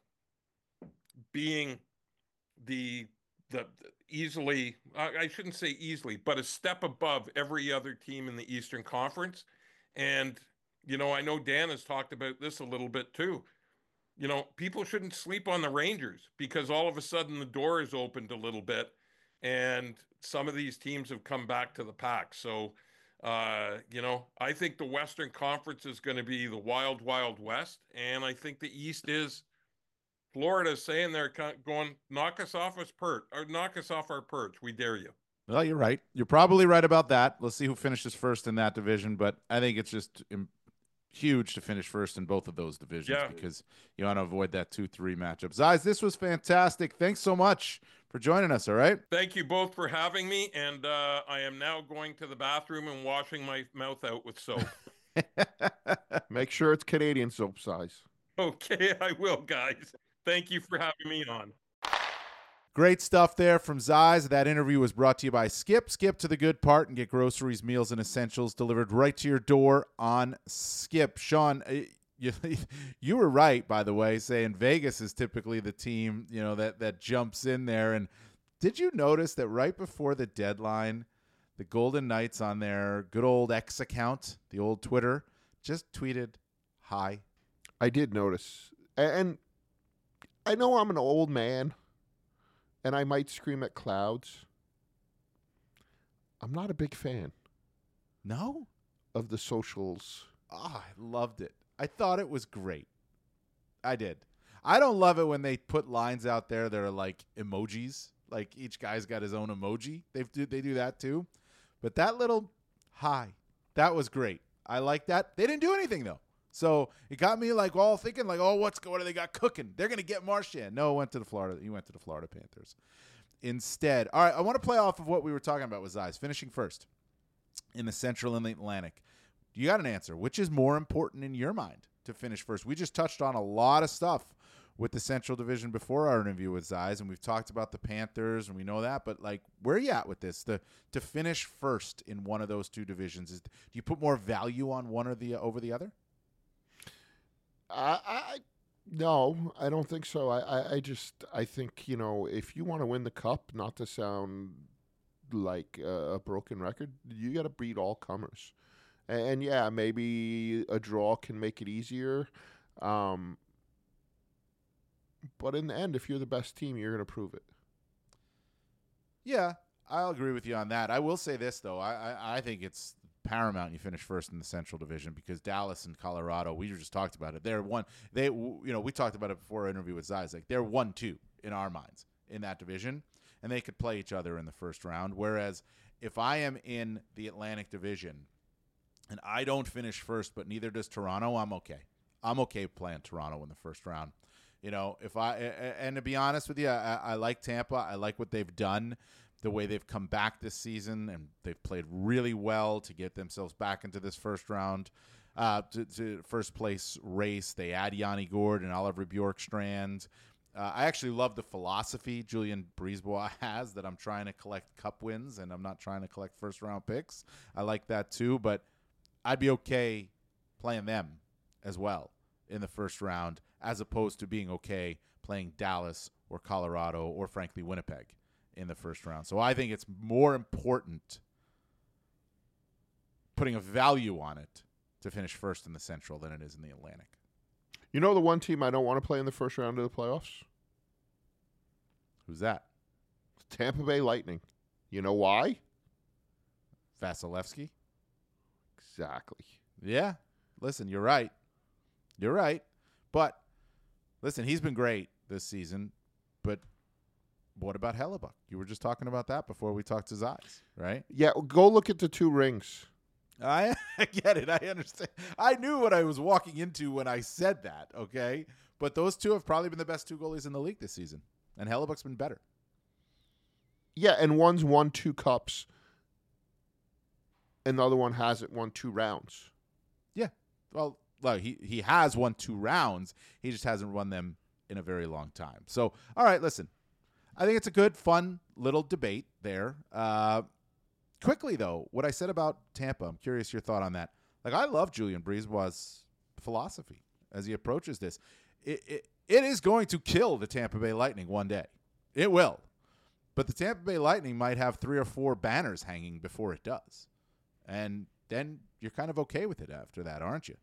being the the easily, I shouldn't say easily, but a step above every other team in the Eastern Conference. And, you know, I know Dan has talked about this a little bit too. You know, people shouldn't sleep on the Rangers because all of a sudden the door is opened a little bit and some of these teams have come back to the pack. So, uh, you know, I think the Western Conference is going to be the wild, wild West. And I think the East is Florida saying they're going, knock us off us perch, or knock us off our perch. We dare you. Well, you're right. You're probably right about that. Let's see who finishes first in that division. But I think it's just huge to finish first in both of those divisions yeah. because you want to avoid that two three matchup. Zais, this was fantastic. Thanks so much for joining us, all right? Thank you both for having me. And uh, I am now going to the bathroom and washing my mouth out with soap. Make sure it's Canadian soap size. Okay, I will, guys. Thank you for having me on. Great stuff there from Zais. That interview was brought to you by Skip. Skip to the good part and get groceries, meals, and essentials delivered right to your door on Skip. Sean, you, you were right, by the way, saying Vegas is typically the team, you know, that, that jumps in there. And did you notice that right before the deadline, the Golden Knights on their good old X account, the old Twitter, just tweeted, hi? I did notice. And I know I'm an old man, and I might scream at clouds. I'm not a big fan. No? Of the socials. Oh, I loved it. I thought it was great. I did. I don't love it when they put lines out there that are like emojis. Like each guy's got his own emoji. They do, they do that too. But that little hi, that was great. I like that. They didn't do anything, though. So it got me like all thinking like, oh, what's what do they got cooking? They're gonna get Marchand. No, went to the Florida. He went to the Florida Panthers. instead. All right, I want to play off of what we were talking about with Zeiss, finishing first in the Central and the Atlantic. You got an answer. Which is more important in your mind to finish first? We just touched on a lot of stuff with the Central Division before our interview with Zeiss, and we've talked about the Panthers, and we know that. But, like, where are you at with this? The, to finish first in one of those two divisions, is, do you put more value on one or the over the other? I, I no, I don't think so. I, I, I just I think, you know, if you want to win the cup, not to sound like a, a broken record, you got to beat all comers. And, and yeah, maybe a draw can make it easier. Um, but in the end, if you're the best team, you're going to prove it. Yeah, I'll agree with you on that. I will say this, though. I, I, I think it's paramount you finish first in the Central Division because Dallas and Colorado, we just talked about it. They're one. They, you know, we talked about it before our interview with Zeiss. Like, they're one, two in our minds in that division, and they could play each other in the first round. Whereas if I am in the Atlantic Division and I don't finish first, but neither does Toronto, I'm okay. I'm okay playing Toronto in the first round. You know, if I and to be honest with you, I, I like Tampa. I like what they've done, the way they've come back this season, and they've played really well to get themselves back into this first round, uh, to, to first place race. They add Yanni Gourde and Oliver Bjorkstrand. Uh, I actually love the philosophy Julian Brisebois has that I'm trying to collect cup wins and I'm not trying to collect first round picks. I like that too, but I'd be okay playing them as well in the first round, as opposed to being okay playing Dallas or Colorado or, frankly, Winnipeg in the first round. So I think it's more important putting a value on it to finish first in the Central than it is in the Atlantic. You know the one team I don't want to play in the first round of the playoffs? Who's that? Tampa Bay Lightning. You know why? Vasilevsky? Exactly. Yeah. Listen, you're right. You're right. But, listen, he's been great this season. But what about Hellebuck? You were just talking about that before we talked to Zeiss, right? Yeah, go look at the two rings. I, I get it. I understand. I knew what I was walking into when I said that, okay? But those two have probably been the best two goalies in the league this season. And Hellebuck's been better. Yeah, and one's won two cups. And the other one hasn't won two rounds. Yeah. Well, Like he, he has won two rounds. He just hasn't won them in a very long time. So, all right, listen. I think it's a good, fun little debate there. Uh, quickly, though, what I said about Tampa, I'm curious your thought on that. Like, I love Julian Brisebois' philosophy as he approaches this. It, it, it is going to kill the Tampa Bay Lightning one day. It will. But the Tampa Bay Lightning might have three or four banners hanging before it does. And then you're kind of okay with it after that, aren't you?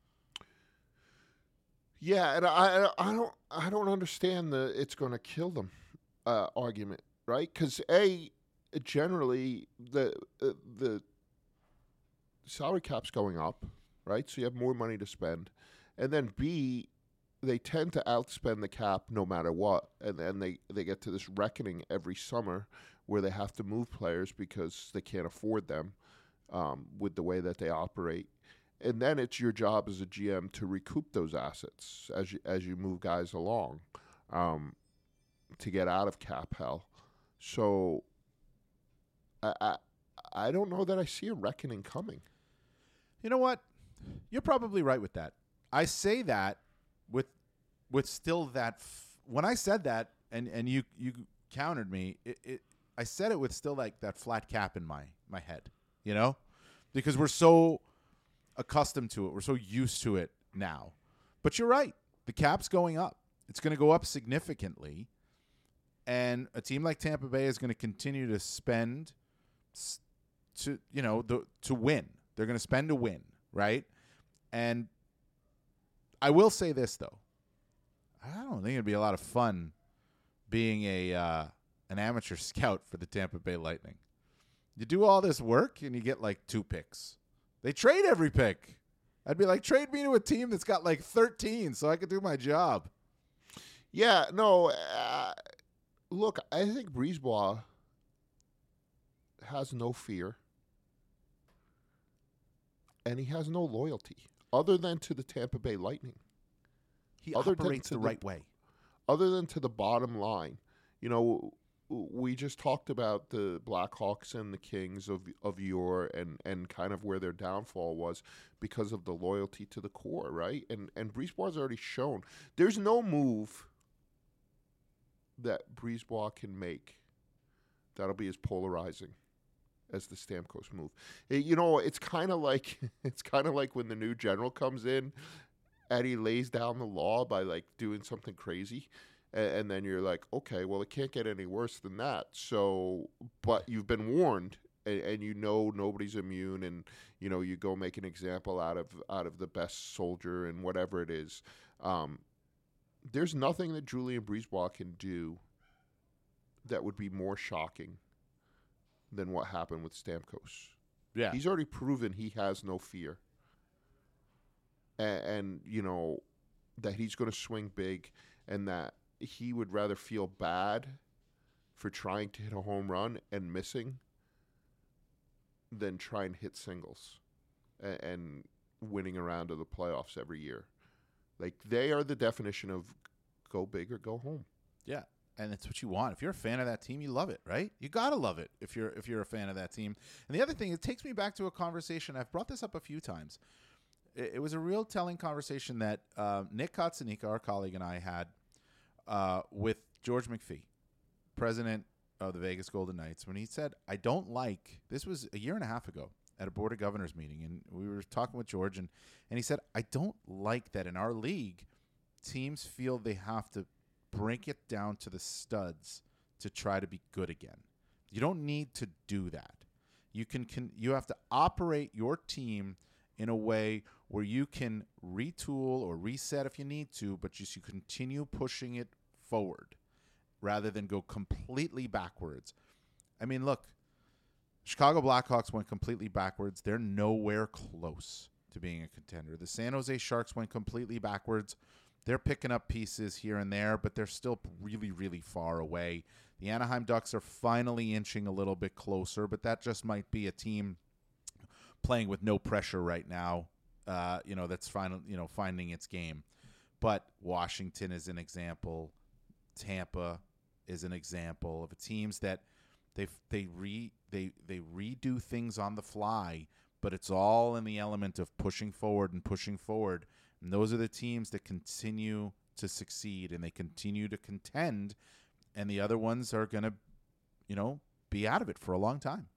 Yeah, and I I don't I don't understand the it's going to kill them uh, argument, right? Because a generally the uh, the salary cap's going up, right? So you have more money to spend, and then B, they tend to outspend the cap no matter what, and then they they get to this reckoning every summer where they have to move players because they can't afford them um, with the way that they operate. And then it's your job as a G M to recoup those assets as you as you move guys along, um, to get out of cap hell. So I, I I don't know that I see a reckoning coming. You know what? You're probably right with that. I say that with with still that f- when I said that and, and you you countered me, it, it I said it with still like that flat cap in my my head, you know, because we're so accustomed to it. We're so used to it now. But you're right. The cap's going up. It's going to go up significantly. And a team like Tampa Bay is going to continue to spend to, you know, the, to win. They're going to spend to win, right? And I will say this, though. I don't think it'd be a lot of fun being a uh, an amateur scout for the Tampa Bay Lightning. You do all this work and you get like two picks. They trade every pick. I'd be like, trade me to a team that's got like thirteen so I could do my job. Yeah, no. Uh, look, I think Brisebois has no fear. And he has no loyalty other than to the Tampa Bay Lightning. He other operates the the, right way. Other than to the bottom line. You know, we just talked about the Blackhawks and the Kings of of yore, and, and kind of where their downfall was because of the loyalty to the core, right? And and Brisebois already shown there's no move that Brisebois can make that'll be as polarizing as the Stamkos move. It, you know, it's kind of like it's kind of like when the new general comes in and he lays down the law by like doing something crazy. And then you're like, okay, well, it can't get any worse than that. So, but you've been warned, and, and you know nobody's immune, and you know you go make an example out of out of the best soldier and whatever it is. Um, there's nothing that Julien Brisebois can do that would be more shocking than what happened with Stamkos. Yeah, he's already proven he has no fear, and, and you know that he's going to swing big, and that he would rather feel bad for trying to hit a home run and missing than try and hit singles and, and winning a round of the playoffs every year. Like, they are the definition of go big or go home. Yeah, and it's what you want. If you're a fan of that team, you love it, right? You gotta love it if you're if you're a fan of that team. And the other thing, it takes me back to a conversation. I've brought this up a few times. It, it was a real telling conversation that uh, Nick Kotsanika, our colleague, and I had Uh, with George McPhee, president of the Vegas Golden Knights, when he said, I don't like, this was a year and a half ago at a Board of Governors meeting, and we were talking with George, and, and he said, I don't like that in our league, teams feel they have to break it down to the studs to try to be good again. You don't need to do that. You can, can you have to operate your team in a way where you can retool or reset if you need to, but just you continue pushing it forward rather than go completely backwards. I mean, look, Chicago Blackhawks went completely backwards. They're nowhere close to being a contender. The San Jose Sharks went completely backwards. They're picking up pieces here and there, but they're still really, really far away. The Anaheim Ducks are finally inching a little bit closer, but that just might be a team playing with no pressure right now. Uh, you know, that's final, you know, finding its game. But Washington is an example. Tampa is an example of teams that they they re they they redo things on the fly, but it's all in the element of pushing forward and pushing forward. And those are the teams that continue to succeed and they continue to contend, and the other ones are going to, you know, be out of it for a long time.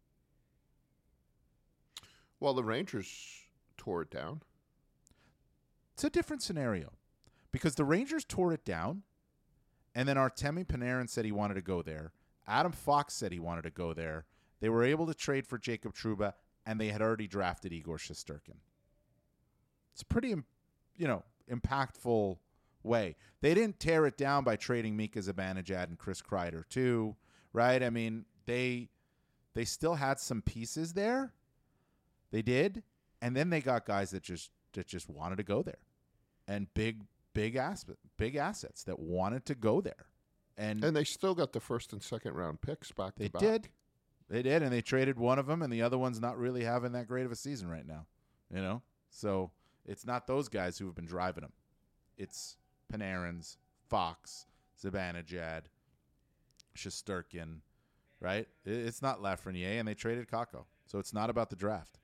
Well, the Rangers tore it down. It's a different scenario because the Rangers tore it down, and then Artemi Panarin said he wanted to go there. Adam Fox said he wanted to go there. They were able to trade for Jacob Trouba, and they had already drafted Igor Shesterkin. It's a pretty, you know, impactful way. They didn't tear it down by trading Mika Zibanejad and Chris Kreider too, right? I mean, they they still had some pieces there. They did, and then they got guys that just that just wanted to go there, and big big ass big assets that wanted to go there, and and they still got the first and second round picks back they to back. did, they did, and they traded one of them, and the other one's not really having that great of a season right now, you know. So it's not those guys who have been driving them; it's Panarin's, Fox, Zibanejad, Shesterkin, right? It's not Lafreniere, and they traded Kakko, so it's not about the draft.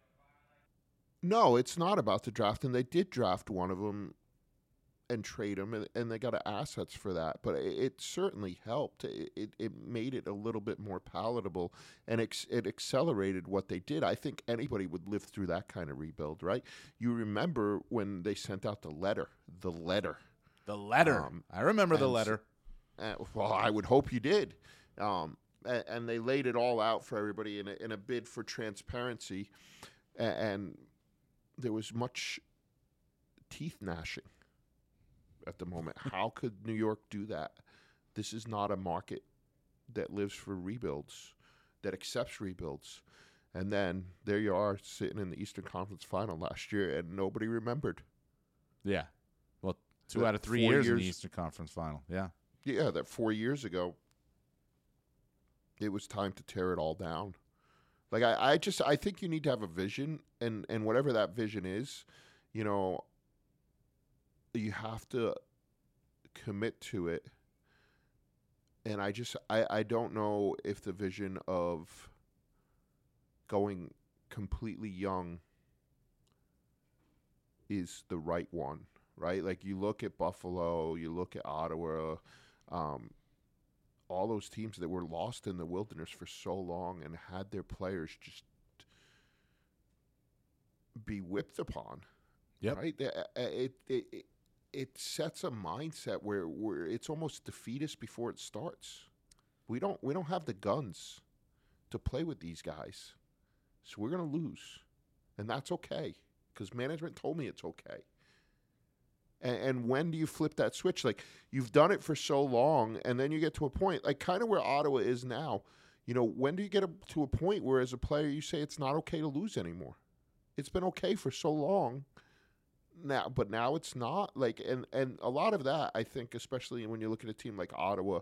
No, it's not about the draft, and they did draft one of them and trade him, and, and they got assets for that. But it, it certainly helped. It, it it made it a little bit more palatable, and it, it accelerated what they did. I think anybody would live through that kind of rebuild, right? You remember when they sent out the letter, the letter. The letter. Um, I remember the letter. Uh, well, I would hope you did. Um, and, and they laid it all out for everybody in a, in a bid for transparency, and, and there was much teeth gnashing at the moment. How could New York do that? This is not a market that lives for rebuilds, that accepts rebuilds. And then there you are sitting in the Eastern Conference Final last year, and nobody remembered. Yeah. Well, two that out of three years, years in the Eastern Conference Final. Yeah. Yeah, that four years ago, it was time to tear it all down. Like, I, I just, I think you need to have a vision, and, and whatever that vision is, you know, you have to commit to it and I just I, I don't know if the vision of going completely young is the right one, right? Like you look at Buffalo, you look at Ottawa, um, all those teams that were lost in the wilderness for so long and had their players just be whipped upon. Yep. Right? It, it, it, it sets a mindset where, where it's almost defeatist before it starts. We don't we don't have the guns to play with these guys. So we're going to lose. And that's okay, because management told me it's okay. And, and when do you flip that switch? Like, you've done it for so long, and then you get to a point, like kind of where Ottawa is now. You know, when do you get a, to a point where as a player you say it's not okay to lose anymore? It's been okay for so long now, but now it's not. Like, and, and a lot of that, I think, especially when you look at a team like Ottawa,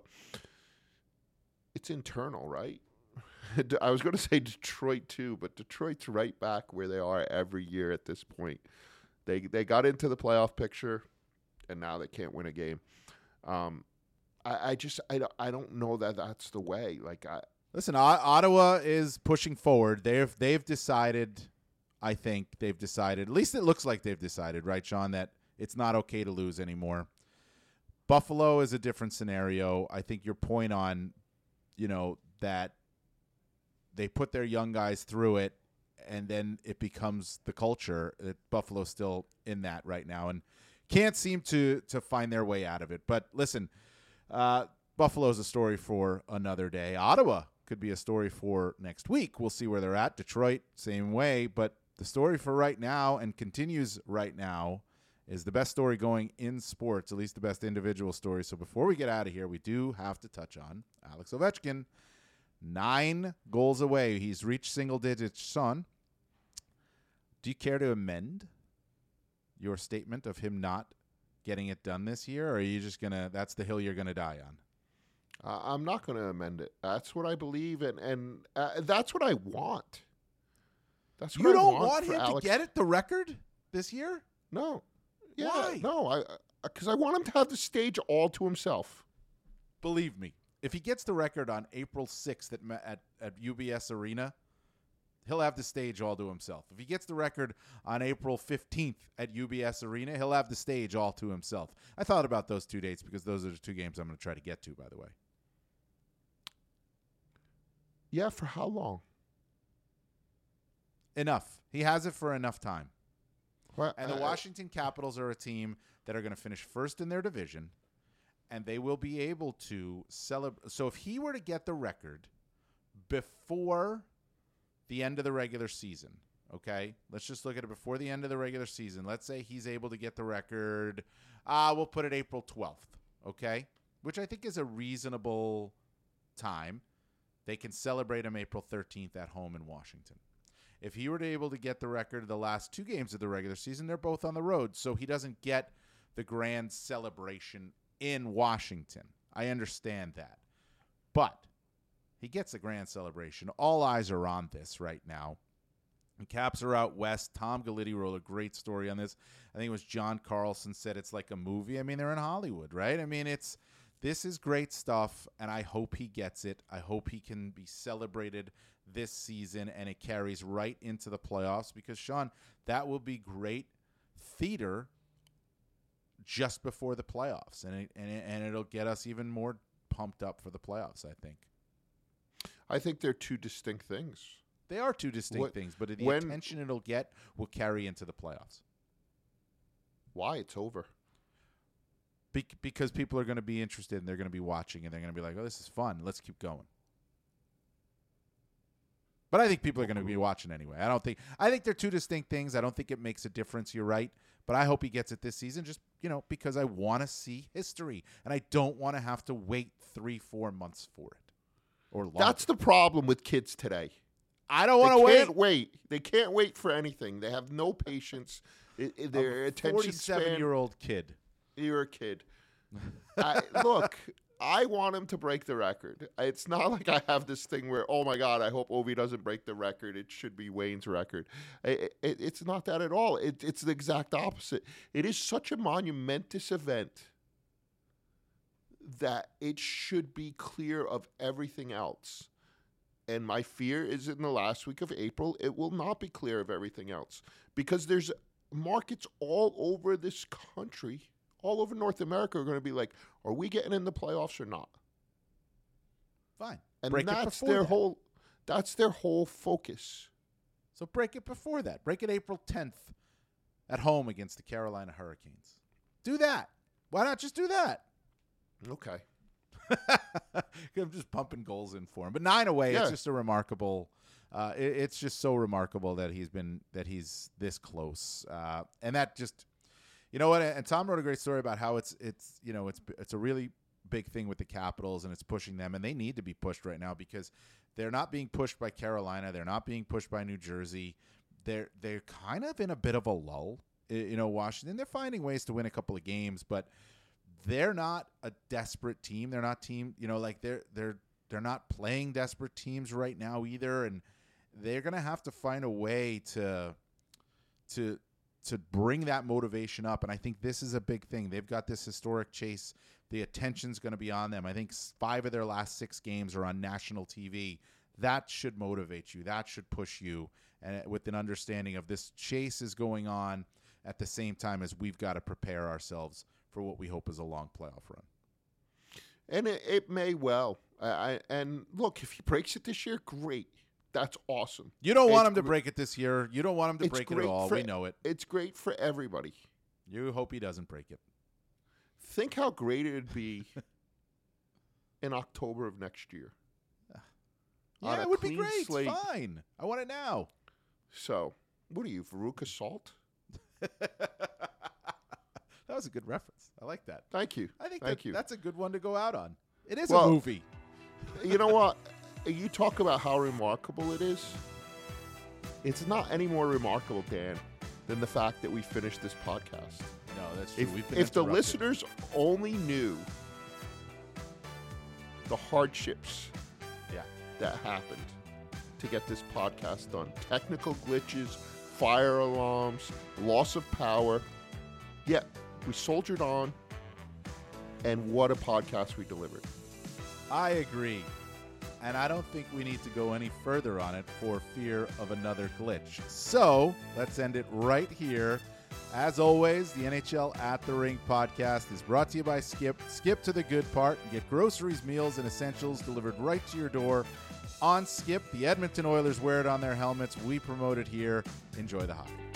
it's internal, right? I was going to say Detroit too, but Detroit's right back where they are every year at this point. They they got into the playoff picture, and now they can't win a game. Um, I, I just I don't, I don't know that that's the way. Like, I Listen, o- Ottawa is pushing forward. They've they've decided. I think they've decided. At least it looks like they've decided, right, Sean, that it's not okay to lose anymore. Buffalo is a different scenario. I think your point on, you know, that they put their young guys through it, and then it becomes the culture. That Buffalo's still in that right now and can't seem to to find their way out of it. But listen, uh, Buffalo's a story for another day. Ottawa could be a story for next week. We'll see where they're at. Detroit, same way. But the story for right now, and continues right now, is the best story going in sports, at least the best individual story. So before we get out of here, we do have to touch on Alex Ovechkin. Nine goals away. He's reached single digits. Sean, do you care to amend your statement of him not getting it done this year, or are you just going to – that's the hill you're going to die on? Uh, I'm not going to amend it. That's what I believe, and, and uh, that's what I want. That's what you I don't want, want for him Alex. to get it, the record, this year? No. Yeah, Why? No, I because I want him to have the stage all to himself. Believe me, if he gets the record on April sixth at, at, at U B S Arena, he'll have the stage all to himself. If he gets the record on April fifteenth at U B S Arena, he'll have the stage all to himself. I thought about those two dates because those are the two games I'm going to try to get to, by the way. Yeah, for how long? Enough. He has it for enough time. Well, And the I- Washington Capitals are a team that are going to finish first in their division, and they will be able to celebrate. So if he were to get the record before the end of the regular season, okay? Let's just look at it before the end of the regular season. Let's say he's able to get the record. Uh, we'll put it April twelfth, okay? Which I think is a reasonable time. They can celebrate him April thirteenth at home in Washington. If he were to able to get the record of the last two games of the regular season, they're both on the road, so he doesn't get the grand celebration in Washington. I understand that. But he gets a grand celebration. All eyes are on this right now. The Caps are out west. Tom Galiti wrote a great story on this. I think it was John Carlson said it's like a movie. I mean, they're in Hollywood, right? I mean, it's this is great stuff, and I hope he gets it. I hope he can be celebrated this season, and it carries right into the playoffs because, Sean, that will be great theater just before the playoffs, and it, and, it, and it'll get us even more pumped up for the playoffs, I think. I think they're two distinct things. They are two distinct What- things, but the when- attention it'll get will carry into the playoffs. Why? It's over. Be- because people are going to be interested, and they're going to be watching, and they're going to be like, oh, this is fun. Let's keep going. But I think people are going to be watching anyway. I don't think I think they're two distinct things. I don't think it makes a difference. You're right. But I hope he gets it this season just, you know, because I want to see history. And I don't want to have to wait three, four months for it. Or longer. That's the problem with kids today. I don't want They to wait. can't wait. They can't wait for anything. They have no patience. It, it- their attention span. forty-seven-year-old kid. You're a kid. I, look, I want him to break the record. It's not like I have this thing where, oh my God, I hope Ovi doesn't break the record. It should be Wayne's record. It, it, it's not that at all. It, it's the exact opposite. It is such a monumentous event that it should be clear of everything else. And my fear is in the last week of April, it will not be clear of everything else because there's markets all over this country, all over North America are going to be like, are we getting in the playoffs or not? Fine. And break that's it before their that. whole that's their whole focus. So break it before that. Break it April tenth at home against the Carolina Hurricanes. Do that. Why not just do that? Okay. I'm just pumping goals in for him. But nine away, Yeah. it's just a remarkable uh, it, it's just so remarkable that he's been that he's this close. Uh, and that just you know what, and Tom wrote a great story about how it's it's you know, it's it's a really big thing with the Capitals, and it's pushing them, and they need to be pushed right now because they're not being pushed by Carolina, they're not being pushed by New Jersey. They're they're kind of in a bit of a lull. You know, Washington, they're finding ways to win a couple of games, but they're not a desperate team. They're not team, you know, like they're they're they're not playing desperate teams right now either, and they're gonna have to find a way to to to bring that motivation up. And I think this is a big thing. They've got this historic chase. The attention's going to be on them. I think five of their last six games are on national T V. That should motivate you. That should push you, and with an understanding of this chase is going on at the same time as we've got to prepare ourselves for what we hope is a long playoff run. And it, it may well. I, I, and look, if he breaks it this year, great. That's awesome. You don't want It's him to gr- break it this year. You don't want him to It's break it at great all. for- We know it. It's great for everybody. You hope he doesn't break it. Think how great it would be in October of next year. On Yeah, a it would be clean great. slate. Fine. I want it now. So, what are you, Veruca Salt? That was a good reference. I like that. Thank you. I think Thank that, you. that's a good one to go out on. It is Well- a movie. You know what? You talk about how remarkable it is. It's not any more remarkable, Dan, than the fact that we finished this podcast. No, that's true. If, We've been if the interrupted. listeners only knew the hardships Yeah. that happened to get this podcast done, technical glitches, fire alarms, loss of power, yet we soldiered on, and what a podcast we delivered. I agree. And I don't think we need to go any further on it for fear of another glitch. So let's end it right here. As always, the N H L At the Rink podcast is brought to you by Skip. Skip to the good part and get groceries, meals, and essentials delivered right to your door on Skip. The Edmonton Oilers wear it on their helmets. We promote it here. Enjoy the hockey.